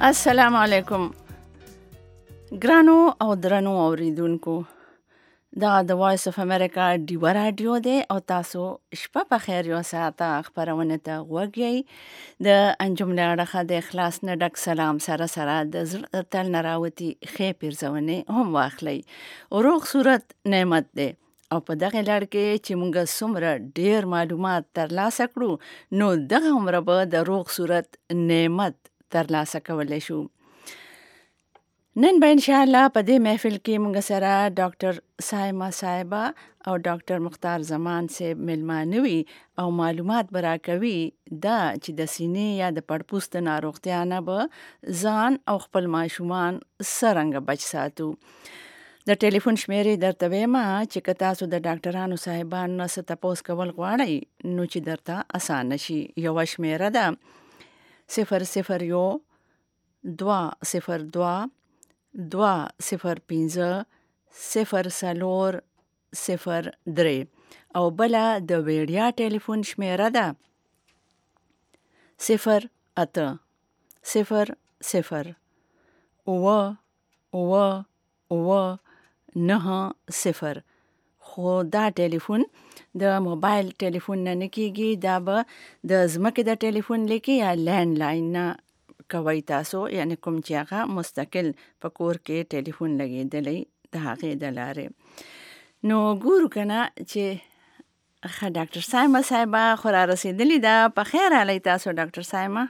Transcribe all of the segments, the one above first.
السلام علیکم ګرانو او درنو اوریدونکو دا د وایس اف امریکا ډیو رادیو دی او تاسو شپه په خیر یو ساعته خبرونه ته وګورئ د انجم لاړه د اخلاص نه ډک سلام سره سره د تل نراوتی خې پیرزونه هم واخلي او روغ صورت نعمت دی او په دغه لړ کې چې موږ څومره ډیر معلومات ترلاسه کړو نو دغه عمره به د روغ صورت نعمت ترلاسه کولای شو. نن به ان شاء الله په دې محفل کې موږ سره ډاکټر سایما صاحبہ او ډاکټر مختار زمان صاحب ملمانوي او معلومات برا کوي دا چې د سینې یا د پړپوست ناروغتیا نه به ځان او خپل ماشومان څنګه بچ ساتو. د ټلیفون شمیرې درته وایم چې که تاسو د ډاکټرانو صاحبانو نه څه تپوس کول غواړئ نو چې درته اسانه شي. یو شمیره ده 001 202 205 0403 او بله د ویډیا ټلیفون شمیره ده 08 00 90. خو دا ټلیفون د موبایل ټلیفون نه کیږي، دا به د ځمکې د ټلیفون لیکي یا لینډ لاین نه کوي تاسو، یعنی کوم چې هغه مستقل په کور کې ټلیفون لګېدلی د هغې د لارې. نو ګورو کنه چې ډاکټر سایما صاحبه خو را رسېدلې ده. په خیر راغلی تاسو ډاکټر سایما؟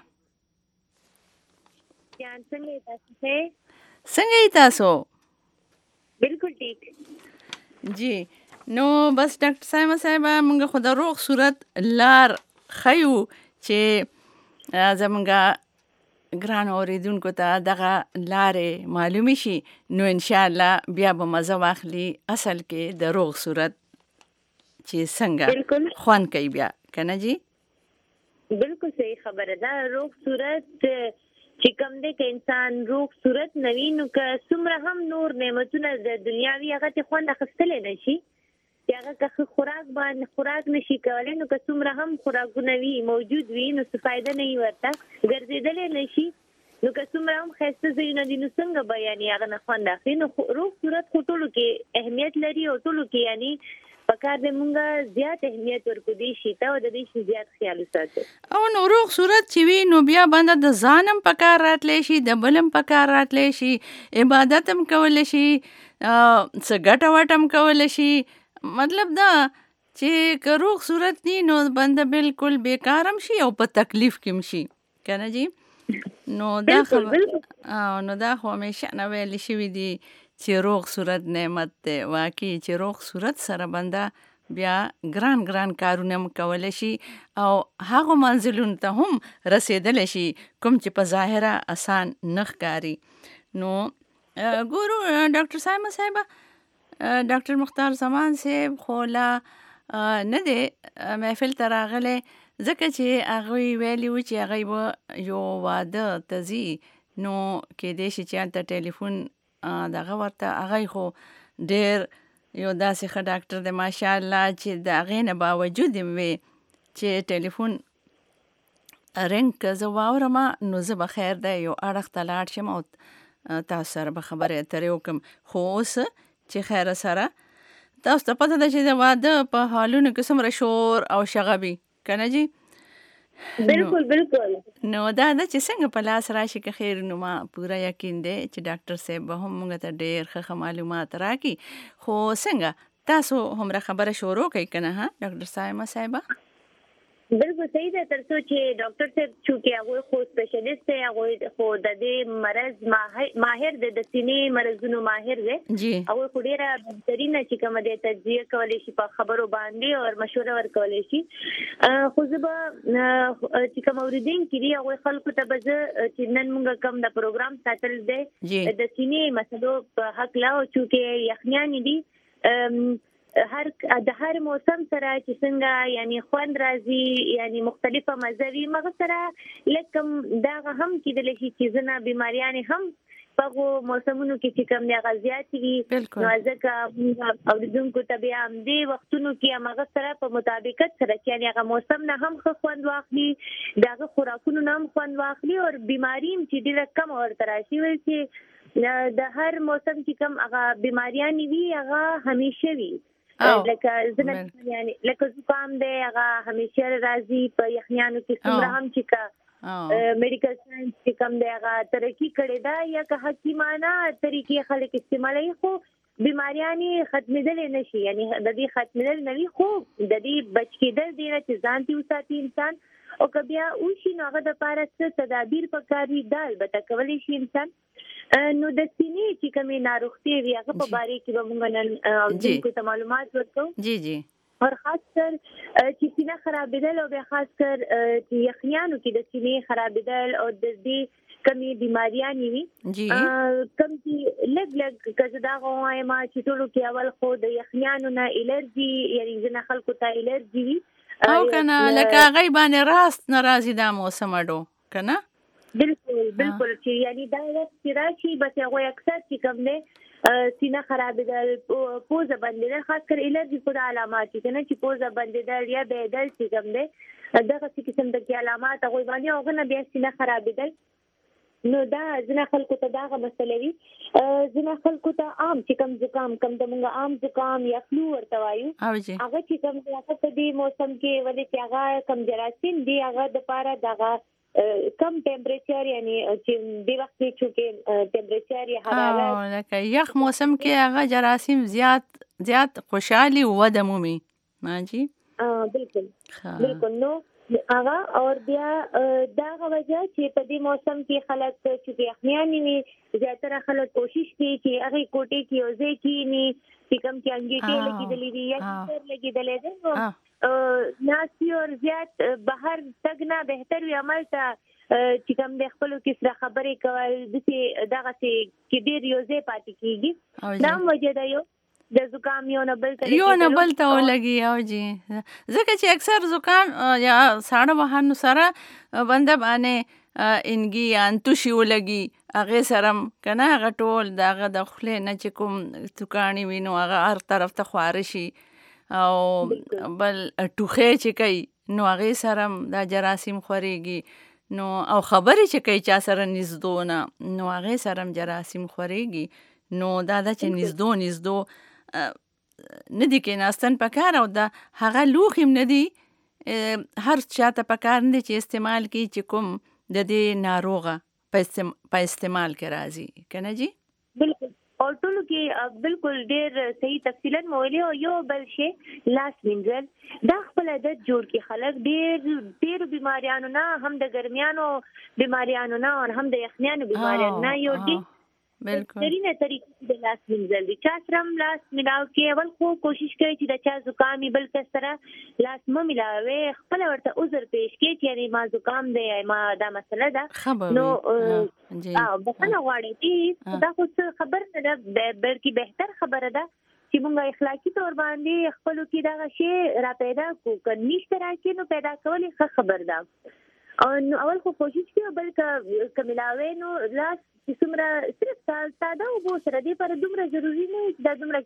څنګه یې تاسو؟ بالکل ٹھیک جی. نو بس ډاکټر سایما صاحبه موږ خو د روغ صورت لار ښیو چې زموږ ګران اوریدونکو ته دغه لارې معلومې شي، نو ان شاء الله بیا به مزه واخلي اصل کې د روغ صورت چې څنګه خوند کوي بیا، کنه جی؟ بالکل صحیح خبره ده. روغ صورت چې کوم دی که انسان روغ صورت نوي نو که څومره هم نور نعمتونه د دنیاوي هغه ته خوند اخیستلی نه شي، چې هغه که خوراک باندې خوراک نشي کولی نو که څومره هم خوراکونه وي موجود وي نو څه فایده نه وي ورته، ګرځېدلی نه شي نو که څومره هم ښایسته ځایونه دي نو څنګه به یعنې هغه نه خوند اخلي. نو روغ صورت خو ټولو کې اهمیت لري او ټولو کې یعنې پکار دی مونږ زیات اهمیت ورکو دې شي ته او د دې شي زیات خیال وساتو. او نو روغ صورت چې وي نو بیا باندې د ځانم پکار راتلی شي، د بلم پکار راتلی شي، عبادت هم کولی شي، څه ګټه وټه هم کولی شي. مطلب دا چې که روغ صورت نی نو بنده بالکل بیکار هم شي او په تکلیف کې هم شي، کنه جی؟ نو دا خو همیشه نه ویلې شوي دي چې روغ صورت نعمت دی. واقعي چې روغ صورت سره بنده بیا ګران کارونه هم کولی شي او هغو منزلونو ته هم رسېدلی شي کوم چې په ظاهره آسان نه ښکاري. نو ګورو ډاکټر سایما صاحبه، ډاکټر مختار زمان صاحب خو لا نه دی محفل ته راغلی، ځکه چې هغوی ویلي و چې هغوی به یو واده ته ځي، نو کیدای شي چې هلته ټلیفون دغه ورته هغوی خو ډېر یو داسې ښه ډاکټر دی ماشاءالله چې د هغې نه باوجود هم وي چې ټلیفون رنګ که زه واورم نو زه به خیر دی یو اړخ ته لاړ شم او تاسو سره به خبرې اترې وکړم. خو اوس چې خیره سره تاسو ته پته ده چې د واده په حالونو کې څومره شور او شغبي، کنه جی؟ بالکل نو دا ده چې څنګه په لاس راشي که خیر نو ما پوره یقین دی چې ډاکټر صاحب به هم موږ ته ډېر ښه معلومات راکړي. خو څنګه تاسو همره خبره شروع کوئ که نه ډاکټر سایما صاحبه؟ بالکل صحیح ده. تر څو چې ډاکټر صاحب چونکې هغوی خو سپیشلیست دی، هغوی خو د دې مرض ماهر دی، د سینې مرضونو ماهر دی، هغوی خو ډېره بهترینه چې کومه دی تجزیه کولی شي په خبرو باندې او مشوره ورکولی شي. خو زه به چې کوم اورېدونکي دي هغوی خلکو ته به زه چې نن موږ کوم د پروګرام ساتل دی د سینې مسلو په هکله، او چونکې یخنیانې دي د هر موسم سره چې څنګه یعنی خوند راځي، یعنی مختلفه مزه وي، مغه سره لکه دغه هم کېدلی شي چې ځینې بیماریانې هم په موسمونو کې چې کوم نه غزيات وي نو ځکه اوریدونکو ته بیا هم دې وختونو کې هغه سره په مطابقت سره چې یعنی هغه موسم نه هم خوند واخلي دغه خوراکونو نه هم خوند واخلي او بیماری چې ډیره کم ورته راشي وي چې د هر موسم چې کوم هغه بیماریاں وي هغه همیشه وي لکه زنه یعنی لکه زکام دی هغه همیشه راځي په یخنیانو کې څومره هم چې کا میډیکل ساينس چې کوم دی هغه ترقی کړي دا یا که حکیمانه طریقې خلک استعمالوي خو بیماریاں ختمېدل نشي یعنی د دې ختمېدل نه وي خو د دې بچ کېدل دی چې ځان دې وساتي انسان او کبیا او شي نو هغه د پاره څه تدابیر پکاري دا البته کولی شي انسان نو د سینې چې کومې ناروغتي وي هغه په باره کې به موږ نن دغه ته معلومات ورکړو جی اور خاص کر چې سینه خرابېدل او به خاص کر چې یخنیانو کې د سینې خرابېدل او د دې کمی بیماریاں وي کم چې لګ کزه دا غوایم چې ټولو کې اول خو د یخنیانو نه الرجی یعنی ځنه خلکو ته الرجی وي او کنه لکه غیبانه راست ناراضي دا موسم اډو کنه بالکل چې یعنی دا وخت راشي بس هغه اکثر چې کوم نه سینه خرابېدل پوزه بندېدل خاص کر الرجی په علامات چې نه چې پوزه بندېدل یا بېدل چې کوم نه دغه قسم د علامات هغه باندې هغه نه بیا سینه خرابېدل نو دا ځنه خلکو ته دا مسله وي ځنه خلکو ته عام چې کوم زکام کم د موږ عام زکام یا فلو ورته وایو هغه چې کوم هغه په دې موسم کې ولې چې هغه کم جراثیم دی هغه د پاره دغه کم ټمپریچر یعنی چې د وخت چې ټمپریچر یا حرارت لکه یخ موسم کې هغه جراثیم زیات خوشحالي وده مومي ماجی بالکل نو هغه اور بیا دا وجہ چې په دې موسم کې خلک چې یخنیان وي زیاتره خلک کوشش کوي چې هغه کوټې کې اوځي کې ني چې کم کې انګيټي لګیدلې دي یا څیر لګیدلې دي ناسي اور زیات بهر تګنا بهتر وي عمل ته چې کوم د خپل کې سره خبرې کول د دې دغه کې ډیر یوځې پاتې کیږي دا وجه دا یو د زکام یو نه بل ته ولګي او جی ځکه چې اکثر زکام یا ساړه وهانو سره بنده باندې انګي انتوشي ولګي هغه سرم کنه هغه ټول دغه د خلې نه چې کوم توکانی وینو هغه هر طرف ته خوارشي او بل ټوخه چې کوي نو هغه سرم دا جراثیم خوريږي نو او خبرې چې کوي چا سره نږدونه نو هغه سرم جراثیم خوريږي نو دا چې نږدو ندی کې ناستن پکار او دا هغه لوخیم ندی هر چاته پکار نه چې استعمال کی چې کوم د دې ناروغه په استعمال کې راځي کنه جی بالکل او ټول کې بالکل ډیر صحیح تفصیلا مولي او یو بل شي لاس وینځل دا خپل عادت جوړ کی خلک ډیر بیماریانو نه هم د ګرمیانو بیماریانو نه او هم د یخنیانو بیماریانو نه یو دي بالکل ترینه طریقې د لاس وینځل دي چا سره لاس ملاو کې اول خو کوشش کوي چې د چا زکامي بل کس سره لاس م ملاوي خپل ورته عذر پیش کړي چې یعنی ما زکام دی ما دا مسله ده نو بخنه غواړي چې دا خو خبر نه ده بلکې بهتر خبره ده چې موږ اخلاقی تور باندې خپل کې دا شی را پیدا کو کني اشتراکي نو پیدا کولې ښه خبر ده او اول خو کوشش کوي بلکې کملاوي نو لاس چې څومره صرف ساده او بو سره دی پر دومره ضروری نه چې دا دومره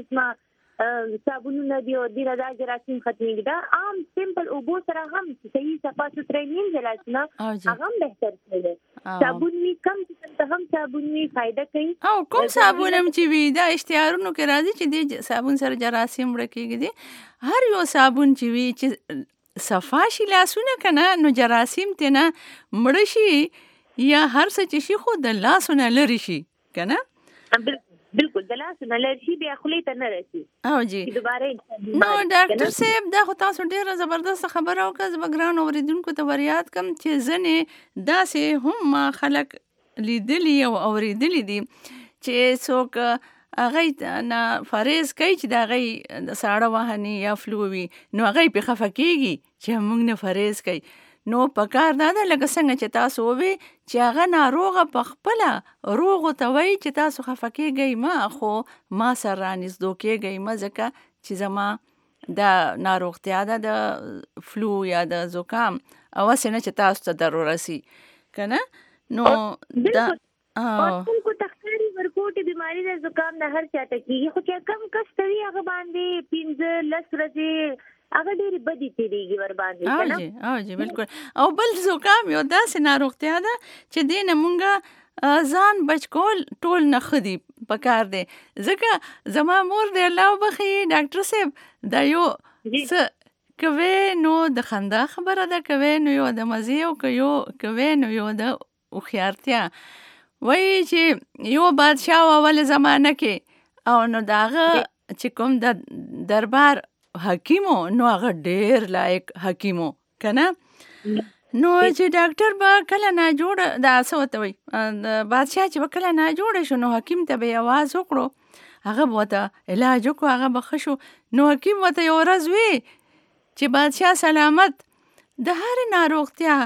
قسمه صابونونه دی او د دا جراثیم ختمي دا عام سیمپل او بو سره هم صحیح صفا ستري نیم جلاسنه هغه بهتر دی صابون می کم څه هم صابون می فائدہ کوي او کوم صابون هم چې وی دا اشتهارونو کې راځي چې د صابون سره جراثیم ورکیږي دي هر یو صابون چې وی چې صفا شي لاسونه کنه نو جراثیم تنه مړ شي یا هر څه چې شي خو د لاسونه لري شي کنه بالکل د لاسونه لري شي بیا خولې ته نه رسي او جی دوباره نو ډاکټر صاحب دا خو تاسو ډیره زبردست خبره وکړه زبګران اوریدونکو ته وریاد کم چې ځنې داسې هم خلک لیدلی او اوریدلی دي چې څوک هغه نه فریز کوي چې دا غي د ساړه وهني یا فلووي نو هغه په خفه کیږي چې موږ نه فریز کوي نو پکار دا ده لکه څنګه چې تاسو وې چې هغه ناروغه په خپل روغ ته وای چې تاسو خفه کېږئ ما خو ما سره رانږدې کېږئ ما ځکه چې زما د ناروغتیا ده د فلو یا د زکام او څنګه چې تاسو ته ضرورت سي کنه نو دا او خلکو تخکاری ورکوټي بیماری د زکام د هر چاته کیږي خو چې کم کس کوي هغه باندې 15 ورځې هغه ډېری بدی تیریږي ور باندې او جی بالکل. او بل زکام یو داسې ناروغتیا ده چې دې نه مونږه ځان بچ کول ټول نه خدي پکار دی. ځکه زما مور دی الله وبخي ډاکټر صاحب دا یو کوي نو د خندا خبره ده، کوي نو یو د مزي او کوي نو یو د هوښیارتیا. وایي چې یو بادشاه اول زمانه کې او نو داغه چې کوم د دربار حکیمو نو هغه ډېر لایق حکیمو کنه. نو چې ډاکټر به کله نه جوړ دا څه وته وي د بادشاه چې کله نه جوړ شو نو حکیم ته به आवाज وکړو، هغه به ته علاج وکړو، هغه به ښه شو. نو حکیم ورته یو ورځ وی چې بادشاه سلامت د هر ناروغتیا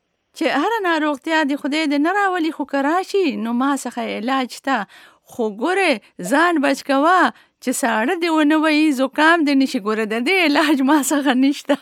د خدای د نه راولي خو که راشي نو ما څخه علاج شته، خو ګورې ځان بچ کوه چې ساړه دې ونه وهي زکام دې نشي، ګوره د دې علاج ما څخه نشته.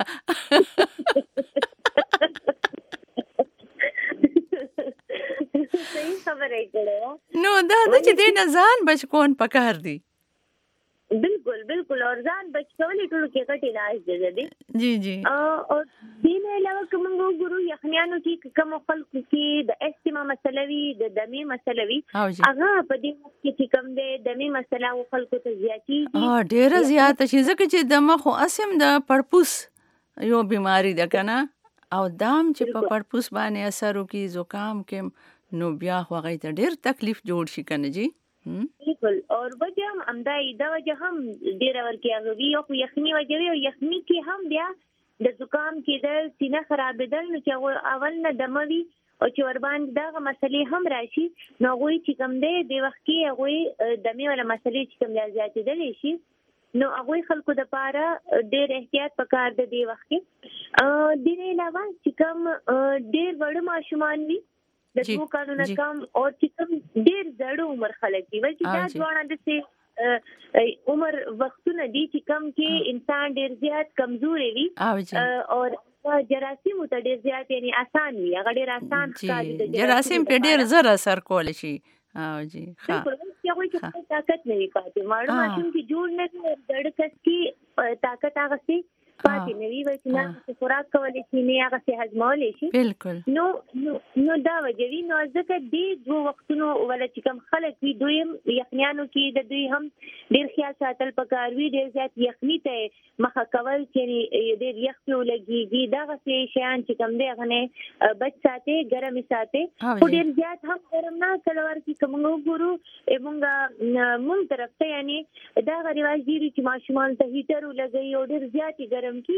صحیح خبره کړې. نو دا د چې دې نه ځان بچ کون پکار دی. بالکل اور ځان بچ کولې ټول کې کټ علاج دی. جی جی. او دین علاوه کوم ګورو یخنیانو کې کوم خلکو کې د استما مسله وی د دمي مسله وی هغه په دې کې چې کوم د دمي مسله او خلکو ته زیاتی دي ډیره زیاته شي ځکه چې د مخ اسم د پړپوس یو بیماری ده کنه او دام چې په پړپوس باندې اثر وکي زکام کې نو بیا هغه ته ډیر تکلیف جوړ شي کنه جی. بالکل. اور وجه هم امدای دا وجه هم ډیر ورکی هغه یو یخنی وجه او یخنی کې هم بیا د زکام کې د سینه خرابېدل نو چې اول نه دموي او چې ور باندې دا مسلې هم راشي نو غوي چې کوم دی د وخت کې غوي دمي ولا مسلې چې کوم زیاتېدل شي نو هغه خلکو د پاره ډېر احتیاط پکار دی وخت کې. د نه علاوه چې کوم ډېر وړ ماشومان وي د 2 کالونو کم او چې کوم ډېر زړو عمر خلک دي ول چې دا ځوانان د عمر وختونه دي چې کم کې انسان ډېر زیات کمزوري وي او جراثیم ته ډېر زیات یعنی آسان وي هغه ډېر آسان ښکاري جراثیم په ډېر زر اثر کول شي. جی ها یو چې طاقت نه وي پاتې ماړو ماشوم کې جوړ نه ډېر کس کې طاقت هغه سي پاتې نه وي چې نه خوراک کولای شي نه هغه سي هضمولای شي. بالکل. نو دا وجوي نو ځکه دې دوه وختونو ول چې کوم خلک وي دویم یخنیانو کې د دوی هم ډېر خیال ساتل پکار وي ډېر زیات یخنی ته مخه کول چې ډېر یخ په لګيږي دا غسي شیان چې کوم دی غنه بچ ساتي ګرم ساتي او ډېر زیات هم ګرم نه کلور کې کوم ګورو مونږ طرف ته یعنی دا غریواج دي چې ماشومان ته هیټر ولګي او ډېر زیات ګرم کی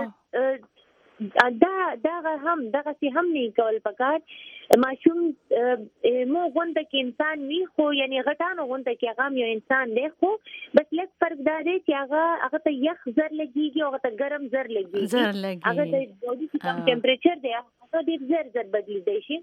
دا هم دغه سي هم نه کول پکار ماشوم مو غونډه کې انسان وی خو یعنی غټانو غونډه کې هغه یو انسان دی خو بس لږ فرق دا دی چې هغه ته یخ زر لګيږي او هغه ته ګرم زر لګيږي هغه ته بودي کې ټمپریچر دی هغه ډېر زر بدلی شي.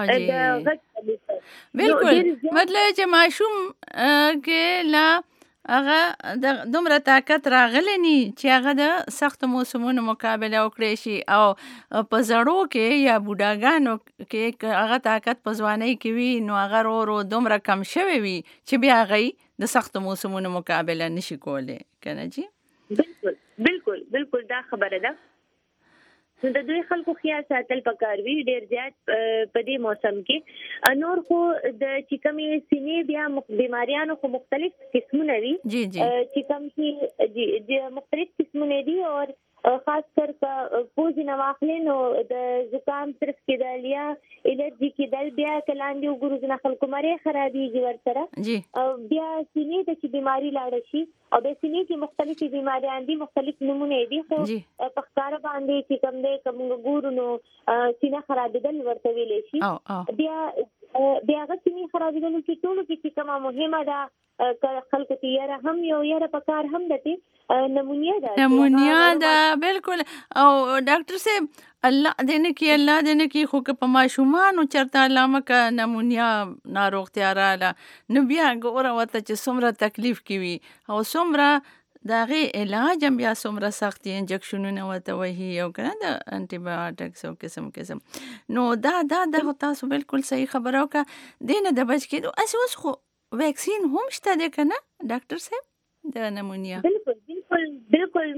بالکل. مطلب چې ماشوم کې لا هغه د دومره طاقت راغلی نی چې هغه د سخت موسمونو مقابله وکړي شي او په زړو کې یا بوډاګانو کې هغه طاقت په ځوانۍ کې وي نو هغه ورو دومره کم شوی وي چې بیا هغه د سخت موسمونو مقابله نشي کولی کنه جی. بالکل دا خبره ده. نو د دوی خلکو خیال ساتل پکار وی ډیر زیات په دې موسم کې نور خو د چې کومې سینې بیا بیماریانو خو مختلف قسمونه دي چې کوم چې مختلف قسمونه دي او خاص کر پوزي نه واخلین او د زکام صرف کې د لیا الرجی کې د بیا کلاندې وګورو نه خلکو مری خرابېږي ورسره او بیا سینې د چې بیماری لاړ شي او د سینې کې مختلفې بیماریان دي مختلف نمونه دي خو په ښکار باندې چې کوم دې کوم ګورو نو سینه خرابېدل ورته ویل شي بیا هغه سینې خرابېدل چې ټولو کې کومه مهمه ده خلکو ته یاره هم یاره پکار هم دته نمونیا ده. بالکل. او ډاکټر صاحب الله دې نه کې خو که په ماشومانو چرته علامه کا نمونیا ناروغتیا رااله نو بیا ګوره ورته چې څومره تکلیف کوي او څومره د هغې علاج هم بیا څومره سخت دي، انجکشنونه ورته وهي او که نه د انټي بایوټکس او قسم نو دا خو تاسو بالکل صحیح خبره وکړه. دې نه د بچ کېدو هسې اوس خو ویکسین هم شته دی که نه ډاکټر صاحب د نمونیا؟ بالکل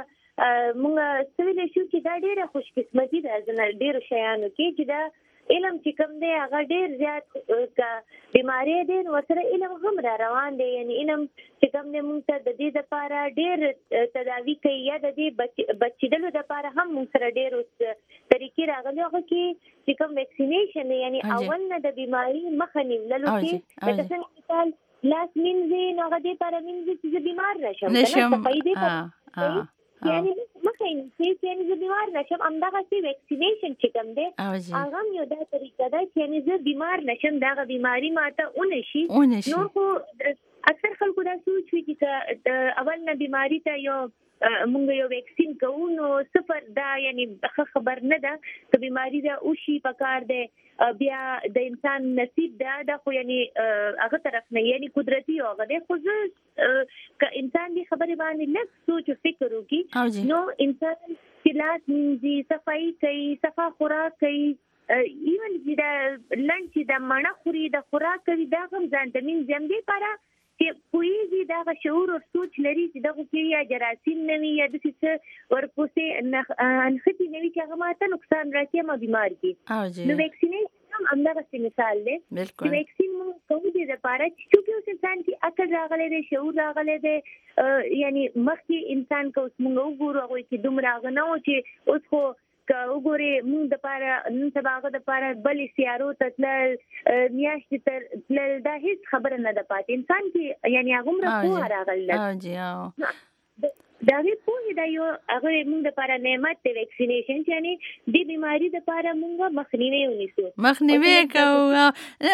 مونږ سویلی شو چې دا ډېره خوش قسمتي ده ډېرو شیانو کې چې دا علم چې کوم دی هغه ډېر زیات بیماری دی نو ورسره علم هم را روان دی. یعنی علم چې کوم دی مونږ ته د دې دپاره ډېر تداوي کوي یا د دې بچېدلو دپاره هم مونږ سره ډېر طریقې راغلي. هغه کې چې کوم ویکسینیشن دی یعنی اول نه د بیماري مخه نیولو کې لکه څنګه مثال لاس مینځي نو هغه دې لپاره مینځي چې زه بیمار نشم صفایي دې ته یعنی مخه نیسي یعنی زه بیمار نشم. همدغسې ویکسینیشن چې کوم دی هغه هم یو دا طریقه ده چې یعنی زه بیمار نشم دغه بیماري ماته ونه شي. نور خو اکثر خلکو دا سوچ وي چې د اول نه بیماري ته یو مونږ یو ویکسین کوو نو صفر دا یعنی ښه خبر نه ده که بیماري ده وشي پکار دی بیا د انسان نصیب ده خو یعنی هغه طرف نه یعنی قدرتي هغه دی. خو زه که انسان دې خبرې باندې لږ سوچ او فکر وکړي نو انسان چې لاس مینځي صفایي کوي صفا خوراک کوي ایون چې دا لنډ چې د مڼه خوري د خوراک کوي دا هم ځان ته مینځي همدې لپاره چې پوهېږي دغه شعور او سوچ لري چې دغه کې یا جراثیم نه وي یا داسې څه ورپسې نښتې نه وي چې هغه ماته نقصان راکړي ما بیمار کړي. نو ویکسینیشن هم همدغسې مثال دی چې ویکسین مونږ کوو دې دپاره چې چونکې اوس انسان کې عقل راغلی دی شعور راغلی دی یعنی مخکې انسان که اوس مونږ وګورو هغوی کې دومره هغه نه و چې اوس خو که وګورې مونږ دپاره نن سبا هغه دپاره بلې سیارو ته تلل میاشتې ته تلل دا هېڅ خبره نه ده پاتې انسان کې یعنی هغومره پوهه راغلی ده د هغې پوهې دا یو هغه مونږ دپاره نعمت دی ویکسینیشن چې یعنی دې بیماري دپاره مونږ مخنیوی ونیسو مخنیوی کوو.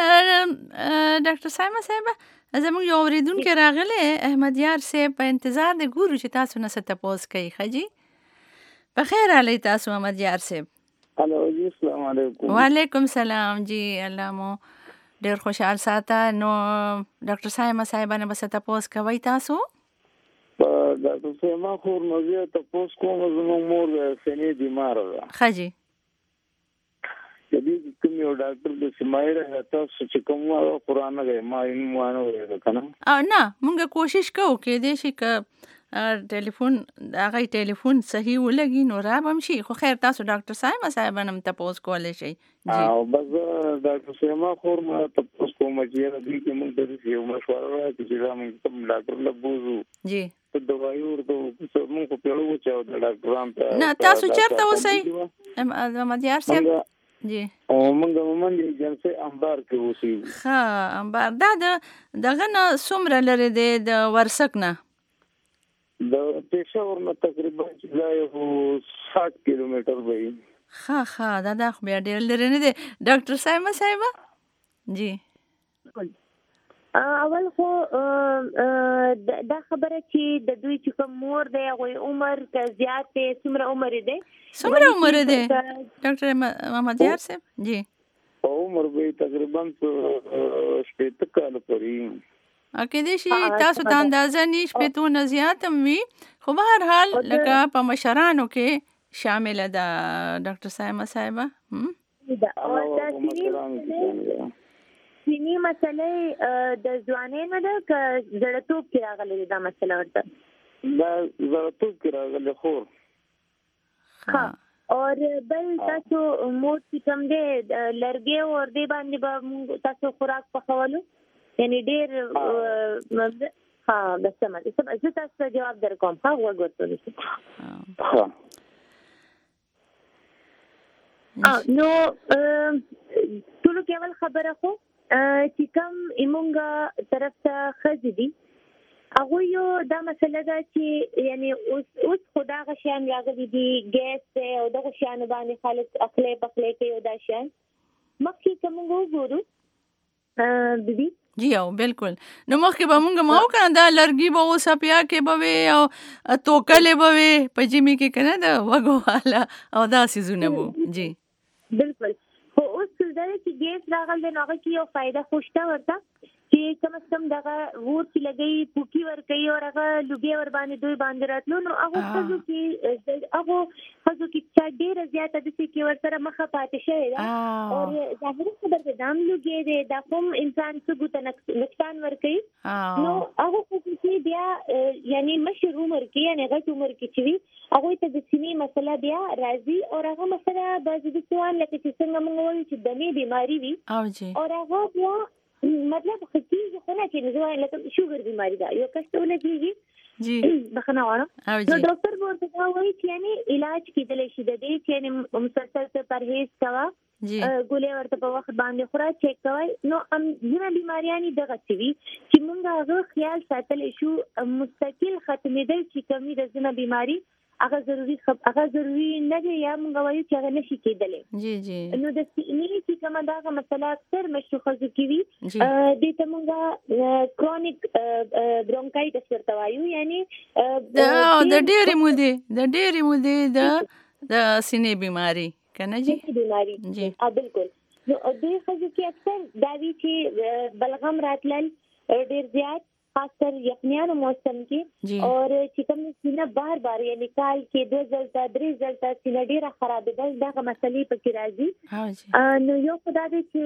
ډاکټر سایمه صاحبه زموږ یو اورېدونکی راغلی احمدیار صاحب په انتظار دی ګورو چې تاسو نه څه تپوس کوي. ښه جي بخیر علی تاسو احمدیار صاحب؟ الو جی السلام علیکم. وعلیکم سلام جی الله مو ډېر خوشحال ساته. نو ډاکټر سایمه صاحبه نه به څه تپوس کوئ تاسو؟ ډاکټر سایمه خور نو زه تپوس کوم زموږ مور سینې بیماره ده. ښه جي د دې کوم یو ډاکټر د سمایره تاسو چې کوم قرآن غي ما یې موانه وره کنه نه مونږ کوشش کوو کې دې شي که ټلیفون هغه ټلیفون صحیح ولګي نو را به هم شي. خو خیر تاسو ډاکټر سایمه صاحبه نه هم تپوس کولی شئ. او بس ډاکټر سایمه خور ما تپوس کوم چې د دې کې مونږ د یو مشوره راکړي چې موږ کوم ډاکټر له بوزو جی دوايي ورته موږ په پیړو چې د ډاکټران ته نه تاسو چرته اوسئ احمدیار صاحب؟ جی او موږ مومن جنسي انبار کې اوسئ. ښه انبار دا دغه نه څومره لرې دی د ورسک نه؟ د پېښور نه تقریبا دا یو 60 کیلومتر وي. ښه دا خو بیا ډېر لرې نه دی ډاکټر سایمه صاحبه. جی اول خو دا خبره چې د دوی چې کوم مور دی هغوی عمر که زیات دی څومره عمر دی؟ څومره عمر دی ډاکټر محمدیار صاحب؟ جی عمر به تقریبا 60 کاله پورې کېدای شي تاسو ته اندازه نه شپېتو نه زیات هم وي خو به هر حال لکه په مشرانو کې شامله ده ډاکټر سایمه صاحبه. سینې مسلې د ځوانۍ نه ده که زړهتوب کې راغلی دا مسله ورته؟ دا زړهتوب کې راغلی خور. اور بل تاسو مور چې کوم دی لرګي او دې باندې به تاسو خوراک پخولو یعنی ډېر بس سمه زه تاسو ته جواب در کوم. غوږ ورته نیسئ. نو ټولو کې اول خبره خو چې کوم زموږ طرف ته ښځې دي هغوی یو دا مسله ده چې یعنی اوس خو دغه شیان راغلي دي ګیس دی او دغه شیانو باندې خلک اخلی پخلی کوي او دا شیان مخکې که موږ وګورو بیبي جی او بالکل نو مخکې به موږ ما وکړه دا لرګي به اوس سپیا کې به وي او توکلې به وي په ژمي کې که نه د وږو واله او دا څیزونه به جی بالکل. خو اوس دا چې ګیس راغلی دی نو هغه کې یو فایده خو شته ورته چې کم از کم دغه ور چې لګي پوکی ور کوي او هغه لوګي ور باندې دوی باندې راتلو نو هغه خزو کې چې ډېر زیاته د څه کې ورسره مخه پاتې شي دا او ظاهر خبر ده دام لوګي دي دا کوم انسان څه ګوت نقصان ور کوي نو هغه چې بیا یعنی مشر عمر کې یعنی غټ عمر کې چې هغه ته د سینې مسله بیا راځي او هغه مسله بعضې د سوال لکه چې څنګه موږ وایو چې دمې بیماری وي او هغه بیا مطلب خطیږي خو نه چې نو لکه شوګر بیماری ده یو کس ته ولګېږي جی بخښنه غواړم نو ډاکټر ورته وایي چې یعنی علاج کېدلی شي د دې چې یعنی مسلسل پرهیز کوه ګولۍ ورته په وخت باندې خوره چیک کوئ نو ځینې بیماریانې دغسې وي چې موږ هغه خیال ساتلی شو مستقل ختمېدل چې کمي د ځینې بیماري هغه ضروري نه دی یا موږ وایو چې هغه نشي کېدلی نو د سینې چې کومه دغه مسله اکثر مشهور ښځو کې وي دې ته موږ کرونیک برونکایټس ورته وایو یعنی د ډېرې مودې د سینې بیماري کنه جی بیماری بالکل نو دې ښځو کې اکثر دا وی چې بلغم راتلل ډېر زیات خاص کر یخنیانو موسم کې اور چې کوم سینه بار یعنی کال کې 2 ځله 3 ځله سینه ډیره خرابېدل دغه مسلې پکې راځي نو یو خدای دې چې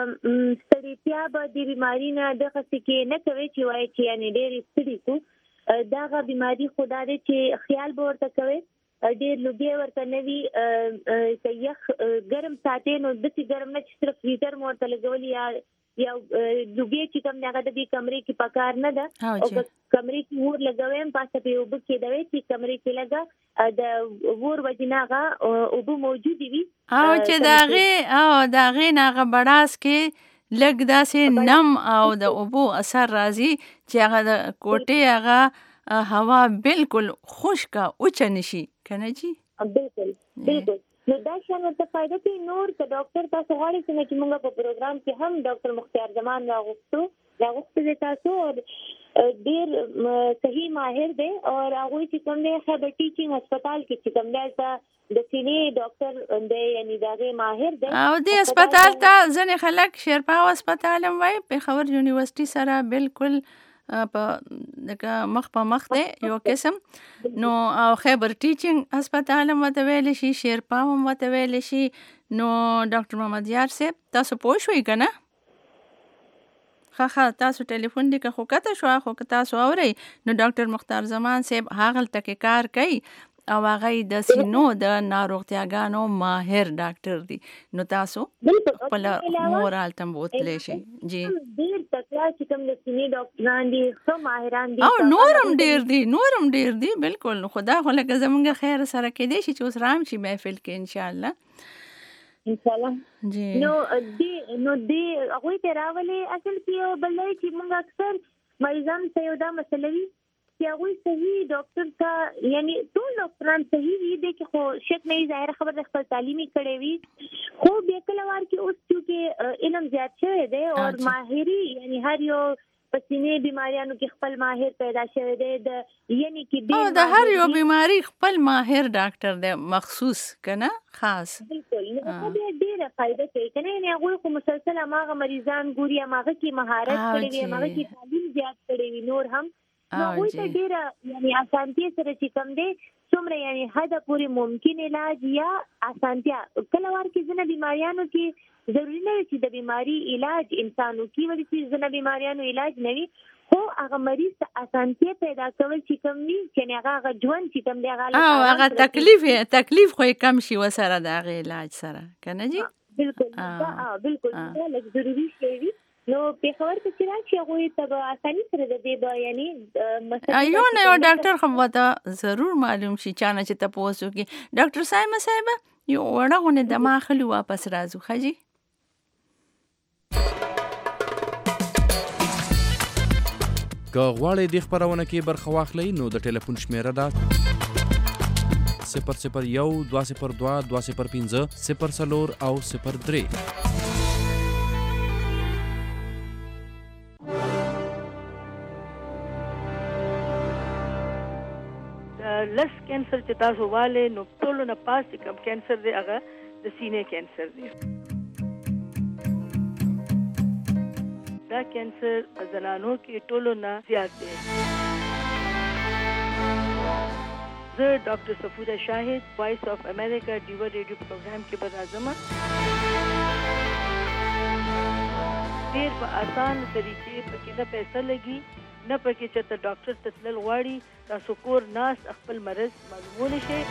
ستړیا به د بیماری نه دغه څه کې نه کوي چې وایي چې یعنی ډېر ستړي کو دغه بیماری خدای دې چې خیال به ورته کوي ډېر لوګي ورته نوي یخ ګرم ساتي نو د څه ګرم نه چې صرف هیټر مورته لګول یا لوګي چې کوم هغه د دې کمرې کې پکار نه ده او کمرې کې ور لګوي پاسه په وب کې دوي چې کمرې کې لګا د ور وجناغه او به موجود وي او چې داغه ناغه بڑاس کې لګ داسې نم او د اوبو اثر راځي چې هغه د کوټې هغه هوا بالکل خشکه اوچ نشي کنه جی بالکل نو دا شان ته فائدہ کوي نور ته ډاکټر تاسو غواړئ چې موږ په پروګرام کې هم ډاکټر مختار زمان راغوښتو تاسو ډیر صحیح ماهر دی او هغه چې کوم دی خبر ټیچینګ هسپتال کې چې کوم دی د سینې ډاکټر دی یعنی داغه ماهر دی او د هسپتال ته ځنې خلک شیرپا هسپتال هم وای په خبر یونیورسيټي سره بالکل په دغه مخ په مخ دی یو قسم نو او خیبر ټیچینګ هسپتال هم وته ویل شي شیرپا هم وته ویل شي نو ډاکټر محمد یار صاحب تاسو پوه شوئ کنه خا تاسو ټلیفون دی که خو کته شو خو تاسو اورئ نو ډاکټر مختار زمان صاحب هغه تک کار کوي او هغه د سینو د ناروغتیاګانو ماهر ډاکټر دی نو تاسو خپل مورال تم بوتلی شي جی ډیر تکړه چې کوم د سینې ډاکټران دي خو ماهران دي او نورم ډیر دي بالکل خدا خو لکه زمونږ خیر سره کې دی چې اوس رام شي محفل کې ان شاء الله جی نو دی هغه ته راولي اصل کې بلای چې موږ اکثر مریضان ته یو دا مسله وي چې هغه صحیح ډاکټر ته یعنی ټول ډاکټران صحیح وي دي چې خو شک نه ظاهر خبر د خپل تعلیمي کړي وي خو بیا کله وار کې اوس چې علم زیات شوی دی او ماهری یعنی هر یو پسینې بیماریانو کې خپل ماهر پیدا شوی دی د یعنی کې د هر یو بیماری خپل ماهر ډاکټر دی مخصوص کنه خاص بالکل نو بیا ډیره فائدہ کوي کنه نه هغه کوم مسلسل هغه مریضان ګوري هغه کې مهارت کړی وي هغه کې تعلیم زیات کړی وي نور هم نو وایي ته ډیره یعنی اسانتي سره چې کم دی څومره یعنی حد پورې ممکن علاج یا اسانتیا کله وار کې ځنه بیماریانو کې ضروري نه چې د بیماری علاج انسانو کې ولې چې ځنه بیماریانو علاج نه وي خو هغه مریض ته اسانتي پیدا کول چې کم وي چې هغه ژوند چې کم دی هغه تکلیف خو کم شي وسره د هغه علاج سره کنه جی بالکل دا لږ ضروري شی وي نو په خبر کې چې راځي هغه ته اساني سره د دې بیانې یو نه یو ډاکټر خو وته ضرور معلوم شي چانه چې تاسو کې ډاکټر صاحب یو وړاونه د ماخلو واپس راځو خجی که غواړئ د خبرونه کې برخه واخلئ نو د ټلیفون شمیره ده 001 202 205 04 او 03 لس کینسر چې تاسو والے نو ټول نه پاس کم کینسر دی هغه د سینې کینسر دی دا کینسر په زنانو کې ټولو نه زیات دی. زه ډاکټر صفوره شاهد وایس اف امریکا ډیوا ریډیو پروګرام کې به راځم. ډېر په اسان طریقې پکې نه پیسې لګي، نه پکې چې ته ډاکټر ته تلل غواړي. تاسو کور ناست خپل مرض معلومولی شئ.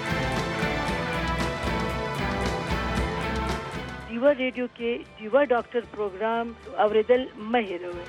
ډیوا ریډیو کې ډیوا ډاکټر پروګرام اوریدل مه هېروئ.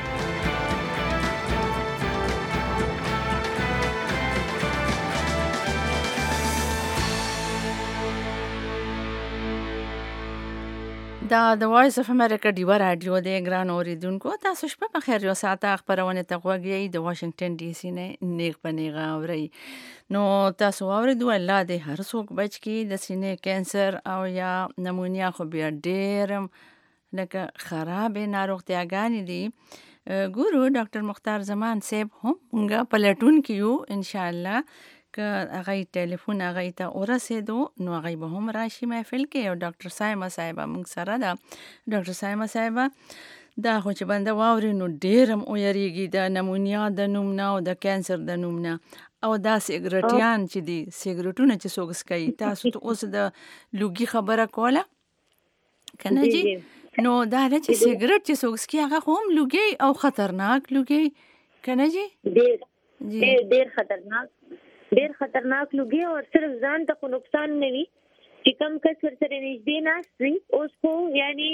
دا د وایس اف امریکا ډیوا رادیو د ګران اوریدونکو، تاسو شپه په خیر. یو ساعته خبرونه ته غوږ یې د واشنگټن ډي سي نه نیغ په نیغه اورئ. نو تاسو اوریدو الله دې هر څوک بچ کی د سینې کینسر او یا نمونیا خو بیا ډېر لکه خراب ناروغتیاګانې دي. ګورو ډاکټر مختار زمان صاحب هم مونږه پلټون کیو ان شاء الله که هغه ټلیفون هغه ته ورسېدو نو هغه به هم راشي محفل کې. او ډاکټر سایمه صاحبه موږ سره ده. ډاکټر سایمه صاحبه دا خو چې بنده واوري نو ډېر هم ویریږي د نمونیا د نوم نه او د کینسر د نوم نه. او دا سیګریټیان چې دي، سیګریټونه چې څوک څکوي، تاسو ته اوس د لوګي خبره کوله که نه جي؟ نو دا نه چې سیګریټ چې څوک څکي هغه خو هم لوګي او خطرناک لوګي که نه جي؟ ډېر خطرناک لوګي او صرف ځان ته خو نقصان نه وي چې کم کس ورسره نږدې ناست وي. اوس خو یعنی